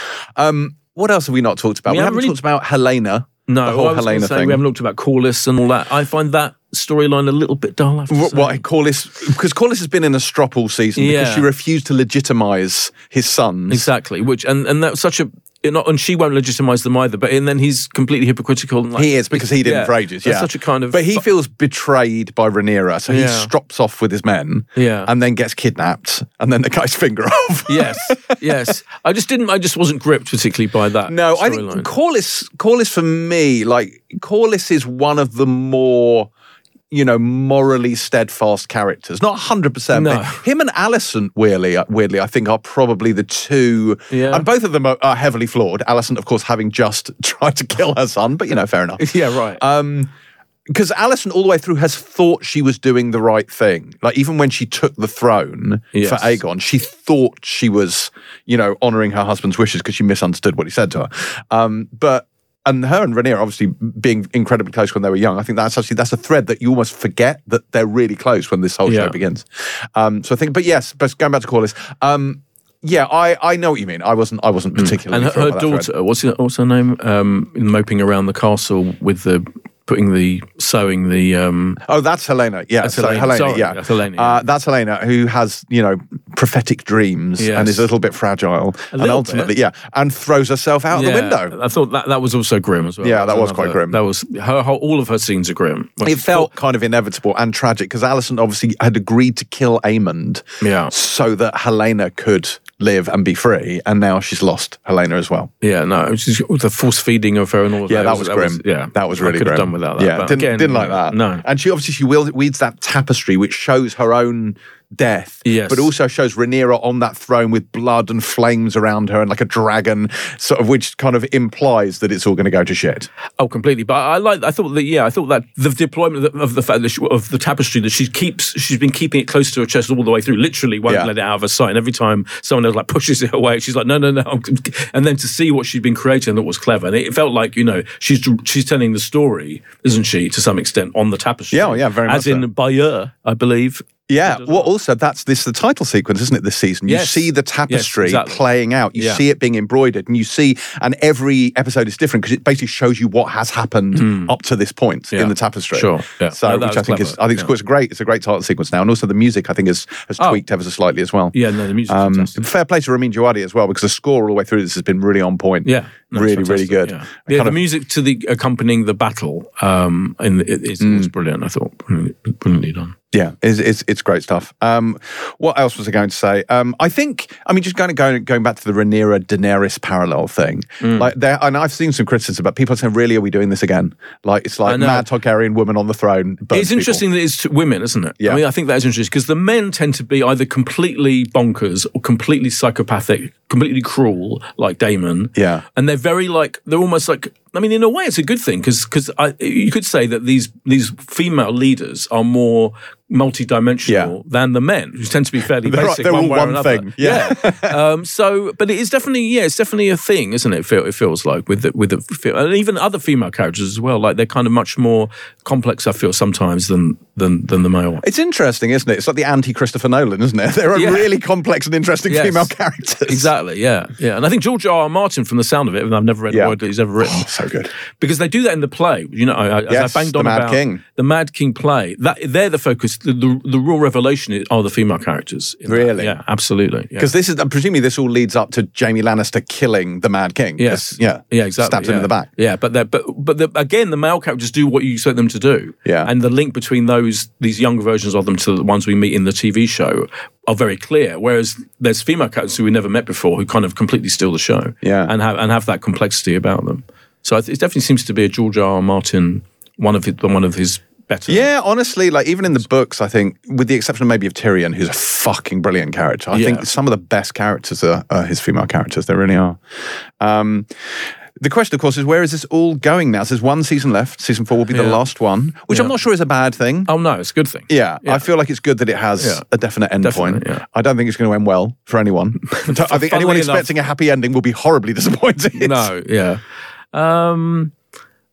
Um, what else have we not talked about? We We, haven't haven't really- talked about Helena. No, the whole I was gonna Helena say, thing. we haven't looked about Corliss and all that. I find that storyline a little bit dull. I have to What, say. what Corliss? Because Corliss has been in a strop all season because Yeah. she refused to legitimise his sons. Exactly, which and and that's such a. You know, and she won't legitimise them either. But and then he's completely hypocritical. And like, He is because he didn't yeah, for ages. that's Yeah, such a kind of. But he feels betrayed by Rhaenyra, so he Yeah. strops off with his men. Yeah. and then gets kidnapped, and then the guy's finger off. yes, yes. I just didn't. I just wasn't gripped particularly by that. No, I think storyline. Corliss, Corliss for me, like Corliss is one of the more, you know, morally steadfast characters. Not one hundred percent. No. But him and Alicent, weirdly, weirdly, I think are probably the two. Yeah. And both of them are, are heavily flawed. Alicent, of course, having just tried to kill her son, but, you know, fair enough. Yeah, right. Um, because Alicent all the way through has thought she was doing the right thing. Like even when she took the throne Yes. for Aegon, she thought she was, you know, honouring her husband's wishes because she misunderstood what he said to her. Um, but and her and Rhaenyra obviously being incredibly close when they were young. I think that's actually that's a thread that you almost forget that they're really close when this whole Yeah. show begins. Um, so I think, but yes, but going back to Corliss. Um, yeah, I, I know what you mean. I wasn't I wasn't particularly and her, thrilled her by that thread. daughter, what's her, what's her name? Um, moping around the castle with the putting the sewing the. Um, Oh, that's Helena. Yeah, That's so Helena. Helena. Sorry, yeah, that's Helena, yeah. Uh, that's Helena, who has you know prophetic dreams Yes. and is a little bit fragile, and little ultimately, bit. yeah, and throws herself out yeah, the window. I thought that that was also grim as well. Yeah, that was quite another- grim. That was her whole, all of her scenes are grim. When It she felt fought- kind of inevitable and tragic because Alicent obviously had agreed to kill Aemond, Yeah. so that Helena could live and be free, and now she's lost Helena as well. Yeah, no, it was just the force feeding of her and all of Yeah, that. that was grim. yeah, that was I really could grim. have done without that. Yeah, but didn't, again, didn't like that. No, and she obviously she wields, weeds that tapestry which shows her own death, Yes. but also shows Rhaenyra on that throne with blood and flames around her and like a dragon, sort of, which kind of implies that it's all going to go to shit. Oh, completely. But I like. I thought that. Yeah, I thought that the deployment of the, of the fact that she, of the tapestry that she keeps, she's been keeping it close to her chest all the way through. Literally, won't Yeah. let it out of her sight. And every time someone else like pushes it away, she's like, no, no, no. And then to see what she'd been creating, that was clever. And it felt like you know she's she's telling the story, isn't she, to some extent on the tapestry? Yeah, yeah, very As much in so. Bayeux, I believe. Yeah, well, also that's this the title sequence, isn't it? This season, you Yes. see the tapestry Yes, exactly. playing out. You Yeah. see it being embroidered, and you see, and every episode is different because it basically shows you what has happened up to this point Yeah. in the tapestry. Sure, yeah. So, No, that which was I think is, clever. I think it's, Yeah. cool. It's a great, it's a great title sequence now, and also the music I think is has Oh. tweaked ever so slightly as well. Yeah, no, the music's Um, fantastic. fair play to Ramin Djawadi as well because the score all the way through this has been really on point. Yeah, no, it's really, really fantastic, good. Yeah, I yeah kind the of- music to the accompanying the battle, um, and it, it's, Mm. it's brilliant. I thought brilliantly, brilliantly done. Yeah, it's, it's it's great stuff. Um, what else was I going to say? Um, I think, I mean, just kind of going going back to the Rhaenyra Daenerys parallel thing. Mm. Like, there, and I've seen some criticism about people saying, "Really, are we doing this again?" Like, it's I like know. mad Targaryen woman on the throne. burns It's interesting people. that it's to women, isn't it? Yeah. I mean, I think that is interesting because the men tend to be either completely bonkers or completely psychopathic, completely cruel, like Daemon. Yeah. and they're very like they're almost like. I mean, in a way, it's a good thing because because you could say that these these female leaders are more multi-dimensional Yeah. than the men, who tend to be fairly They're- basic. they're one all way or one another. thing. Yeah. um, so, but it is definitely yeah, it's definitely a thing, isn't it? It, feel, it feels like with the, with the and even other female characters as well. Like they're kind of much more complex. I feel sometimes than than than the male one. It's interesting, isn't it? It's like the anti-Christopher Nolan, isn't it? There are Yeah. really complex and interesting Yes. female characters. Exactly, yeah, yeah. And I think George R. R. Martin, from the sound of it, and I've never read Yeah. a word that he's ever written, Oh, so good. because they do that in the play. You know, I, I- Yes, I banged The on Mad about King. the Mad King play. That they're the focus. The, the, the real revelation is, are the female characters. in that. Really? Yeah, absolutely. Yeah. Because this is, presumably, this all leads up to Jaime Lannister killing the Mad King. 'Cause, Yes. Yeah. Yeah, exactly. Stabs him yeah. in the back. Yeah, but they're- but but the, again, the male characters do what you expect them to do. Yeah. and the link between those these younger versions of them to the ones we meet in the T V show are very clear. Whereas there's female characters who we never met before who kind of completely steal the show. Yeah. and have and have that complexity about them. So it definitely seems to be a George R. R. Martin one of his, one of his better. Yeah, honestly, like even in the books, I think, with the exception of maybe of Tyrion, who's a fucking brilliant character, I Yeah. think some of the best characters are, are his female characters. They really are. Um, the question, of course, is where is this all going now? So there's one season left. Season four will be the Yeah. last one, which Yeah. I'm not sure is a bad thing. Oh no, it's a good thing. Yeah, Yeah. I feel like it's good that it has Yeah. a definite end Definitely, point. yeah. I don't think it's going to end well for anyone. I think Funnily anyone enough- expecting a happy ending will be horribly disappointed. No, yeah. Um,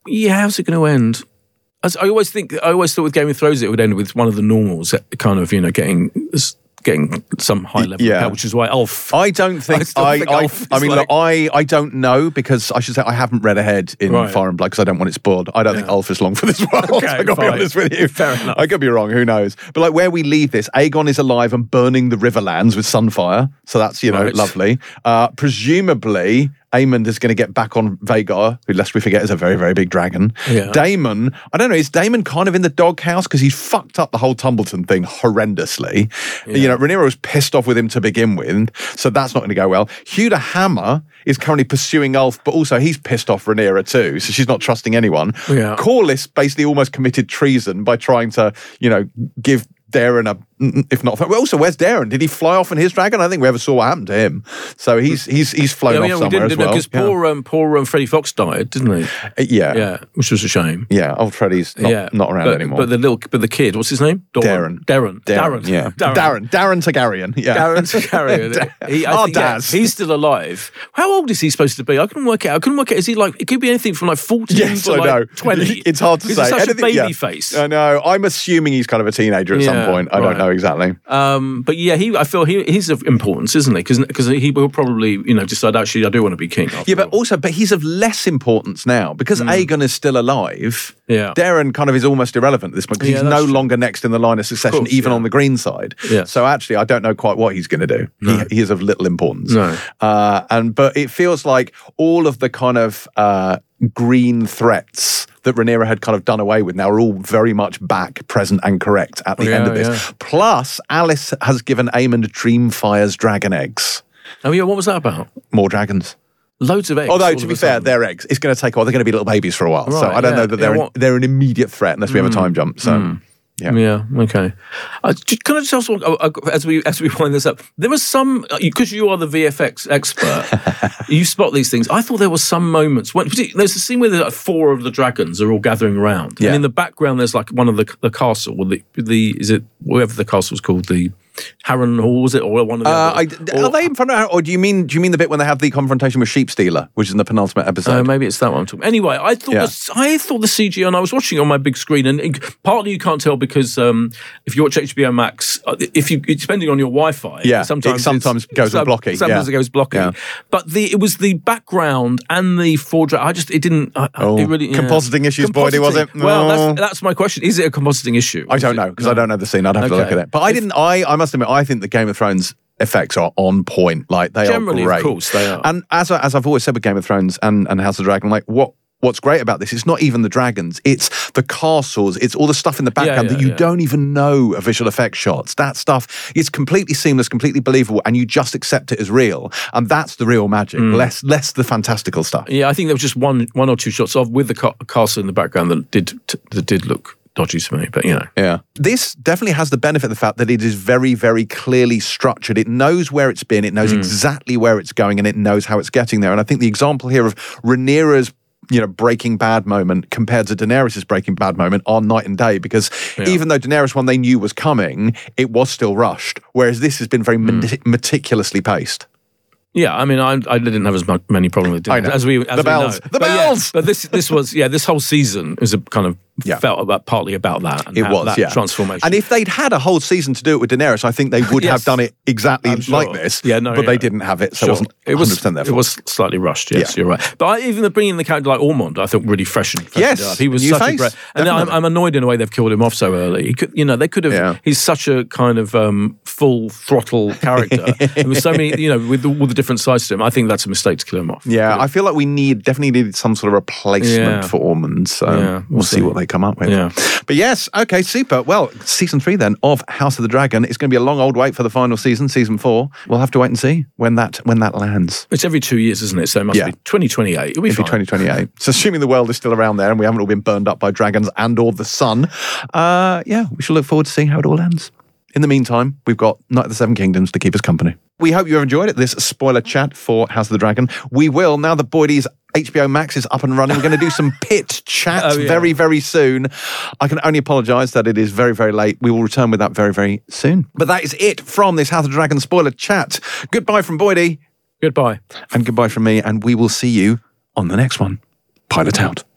yeah, how's it going to end? As I always think, I always thought with Game of Thrones it would end with one of the normals kind of, you know, getting getting some high level, Yeah. power, which is why Ulf. I don't think. still I. think I, Ulf I is mean, like- look, I. I don't know because I should say I haven't read ahead in Right. Fire and Blood because I don't want it spoiled. I don't think Ulf is long for this world. Okay, I got to be fine. honest with you. Fair enough. I could be wrong. Who knows? But like where we leave this, Aegon is alive and burning the Riverlands with Sunfire. So that's you know Right. lovely. Uh, presumably. Aemond is going to get back on Vhagar, who, lest we forget, is a very, very big dragon. Yeah. Daemon, I don't know, is Daemon kind of in the doghouse because he's fucked up the whole Tumbleton thing horrendously. You know, Rhaenyra was pissed off with him to begin with, so that's not going to go well. Hugh the Hammer is currently pursuing Ulf, but also he's pissed off Rhaenyra too, so she's not trusting anyone. Yeah. Corlys basically almost committed treason by trying to, you know, give Darren a, if not, well, also where's Darren? Did he fly off in his dragon? I think we ever saw what happened to him. So he's he's he's flown yeah, off yeah, we somewhere didn't, as well. Because yeah. poor, um, poor um, Freddie Fox died, didn't he? Uh, yeah, Yeah, which was a shame. yeah. Old Freddy's not, yeah, not around but, anymore. But the little, but the kid, what's his name? Dawn. Darren. Darren. Darren. yeah, Darren. Darren, Darren Targaryen, yeah, Darren Targaryen. He, I Our think, yeah, Daz. he's still alive. How old is he supposed to be? I couldn't work it out. I couldn't work it. Is he like? It could be anything from like fourteen Yes, to I like know. twenty. It's hard to He's say. such Anything- a baby yeah. face. I know. I'm assuming he's kind of a teenager at Yeah, some point. I don't right. know exactly. Um, but yeah, he. I feel he, he's of importance, isn't he? Because he will probably, you know, decide actually I do want to be king. after Yeah, but all. also, but he's of less importance now because Aegon is still alive. Yeah. Darren kind of is almost irrelevant at this point because Yeah, he's that's no true. longer next in the line of succession, course, even yeah. on the green side. Yes. So actually, I don't know quite what he's going to do. He, he is of little importance. No. Uh, and but it feels like all of the kind of uh, green threats that Rhaenyra had kind of done away with now are all very much back, present, and correct at the Yeah, end of this. yeah. Plus, Alice has given Aemond Dreamfire's dragon eggs. Oh yeah, what was that about? More dragons. Loads of eggs. Although, all to of be a fair, sudden. they're eggs. It's going to take a while. They're going to be little babies for a while. so Right, I don't yeah. know that they're, Yeah, an, what- they're an immediate threat unless we have a time jump. So, yeah. Yeah. Okay. Uh, j- can I just ask one, uh, uh, as we as we wind this up? There was some because you are the V F X expert. You spot these things. I thought there were some moments when particularly- there's a scene where like four of the dragons are all gathering around, Yeah. and in the background there's like one of the the castle. Or the the is it whatever the castle's called, the Harren Hall, was it, or one of the? Uh, I, others? are Or- they in front of, or do you mean do you mean the bit when they have the confrontation with Sheep Stealer, which is in the penultimate episode? Uh, maybe it's that one I'm talking. Anyway, I thought Yeah. the, I thought the C G I, and I was watching it on my big screen, and it- partly you can't tell because um, if you watch H B O Max, uh, if you depending on your Wi-Fi, Yeah, it sometimes sometimes it's- goes all blocky, Sometimes yeah. it goes blocky. Yeah. But the it was the background and the foreground. I just it didn't. I, Oh, it really, yeah. compositing issues, Boydie, was it? Well, Oh. that's, that's my question. Is it a compositing issue? I Is don't it- know because I don't know the scene. I'd have to Okay. look at it. But I didn't. I I must admit, I think the Game of Thrones effects are on point. Like they Generally, are of great. course, they are. And as I, as I've always said with Game of Thrones and, and House of the Dragon, like what. What's great about this, it's not even the dragons, it's the castles, it's all the stuff in the background yeah, that you yeah. don't even know are visual effects shots. That stuff is completely seamless, completely believable, and you just accept it as real. And that's the real magic, Mm. less less the fantastical stuff. Yeah, I think there was just one one or two shots of with the ca- castle in the background that did that did look dodgy to me. But you know. Yeah. This definitely has the benefit of the fact that it is very, very clearly structured. It knows where it's been, it knows exactly where it's going, and it knows how it's getting there. And I think the example here of Rhaenyra's you know, Breaking Bad moment compared to Daenerys' Breaking Bad moment are night and day because Yeah. even though Daenerys one they knew was coming, it was still rushed, whereas this has been very meti- meticulously paced. Yeah, I mean, I, I didn't have as much, many problems with I it know. as we as The we bells. know. The but bells! Yeah, but this this was yeah, this whole season is a kind of Yeah. felt about partly about that. And It how- was, that yeah. transformation. And if they'd had a whole season to do it with Daenerys, I think they would Yes. have done it exactly I'm sure. like this. Yeah, no, but yeah. they didn't have it, so Sure. it wasn't it was one hundred percent their it fault. was slightly rushed. Yes, Yeah. you're right. But I, even the bringing the character like Ormond, I thought really freshened. freshened Yes, it up. He was new such face, a great. And I'm, definitely. I'm annoyed in a way they've killed him off so early. He could, you know, they could have. Yeah. He's such a kind of um, full throttle character. There was so many, you know, with all the different sides to him. I think that's a mistake to kill him off. Yeah, I feel like we need definitely needed some sort of replacement Yeah. for Ormond. So Yeah, we'll, we'll see see. what they come up with. Yeah. But yes, okay, super. Well, season three then of House of the Dragon. It's going to be a long old wait for the final season, season four. We'll have to wait and see when that when that lands. It's every two years, isn't it? So it must Yeah. be twenty twenty-eight. It'll be It'll be fine. twenty twenty-eight. So assuming the world is still around there and we haven't all been burned up by dragons and or the sun, uh, yeah, we shall look forward to seeing how it all ends. In the meantime, we've got Night of the Seven Kingdoms to keep us company. We hope you have enjoyed it, this spoiler chat for House of the Dragon. We will, now that Boydie's H B O Max is up and running, we're going to do some pit chat Oh, yeah. very, very soon. I can only apologise that it is very, very late. We will return with that very, very soon. But that is it from this House of the Dragon spoiler chat. Goodbye from Boydie. Goodbye. And goodbye from me, and we will see you on the next one. Pilot out.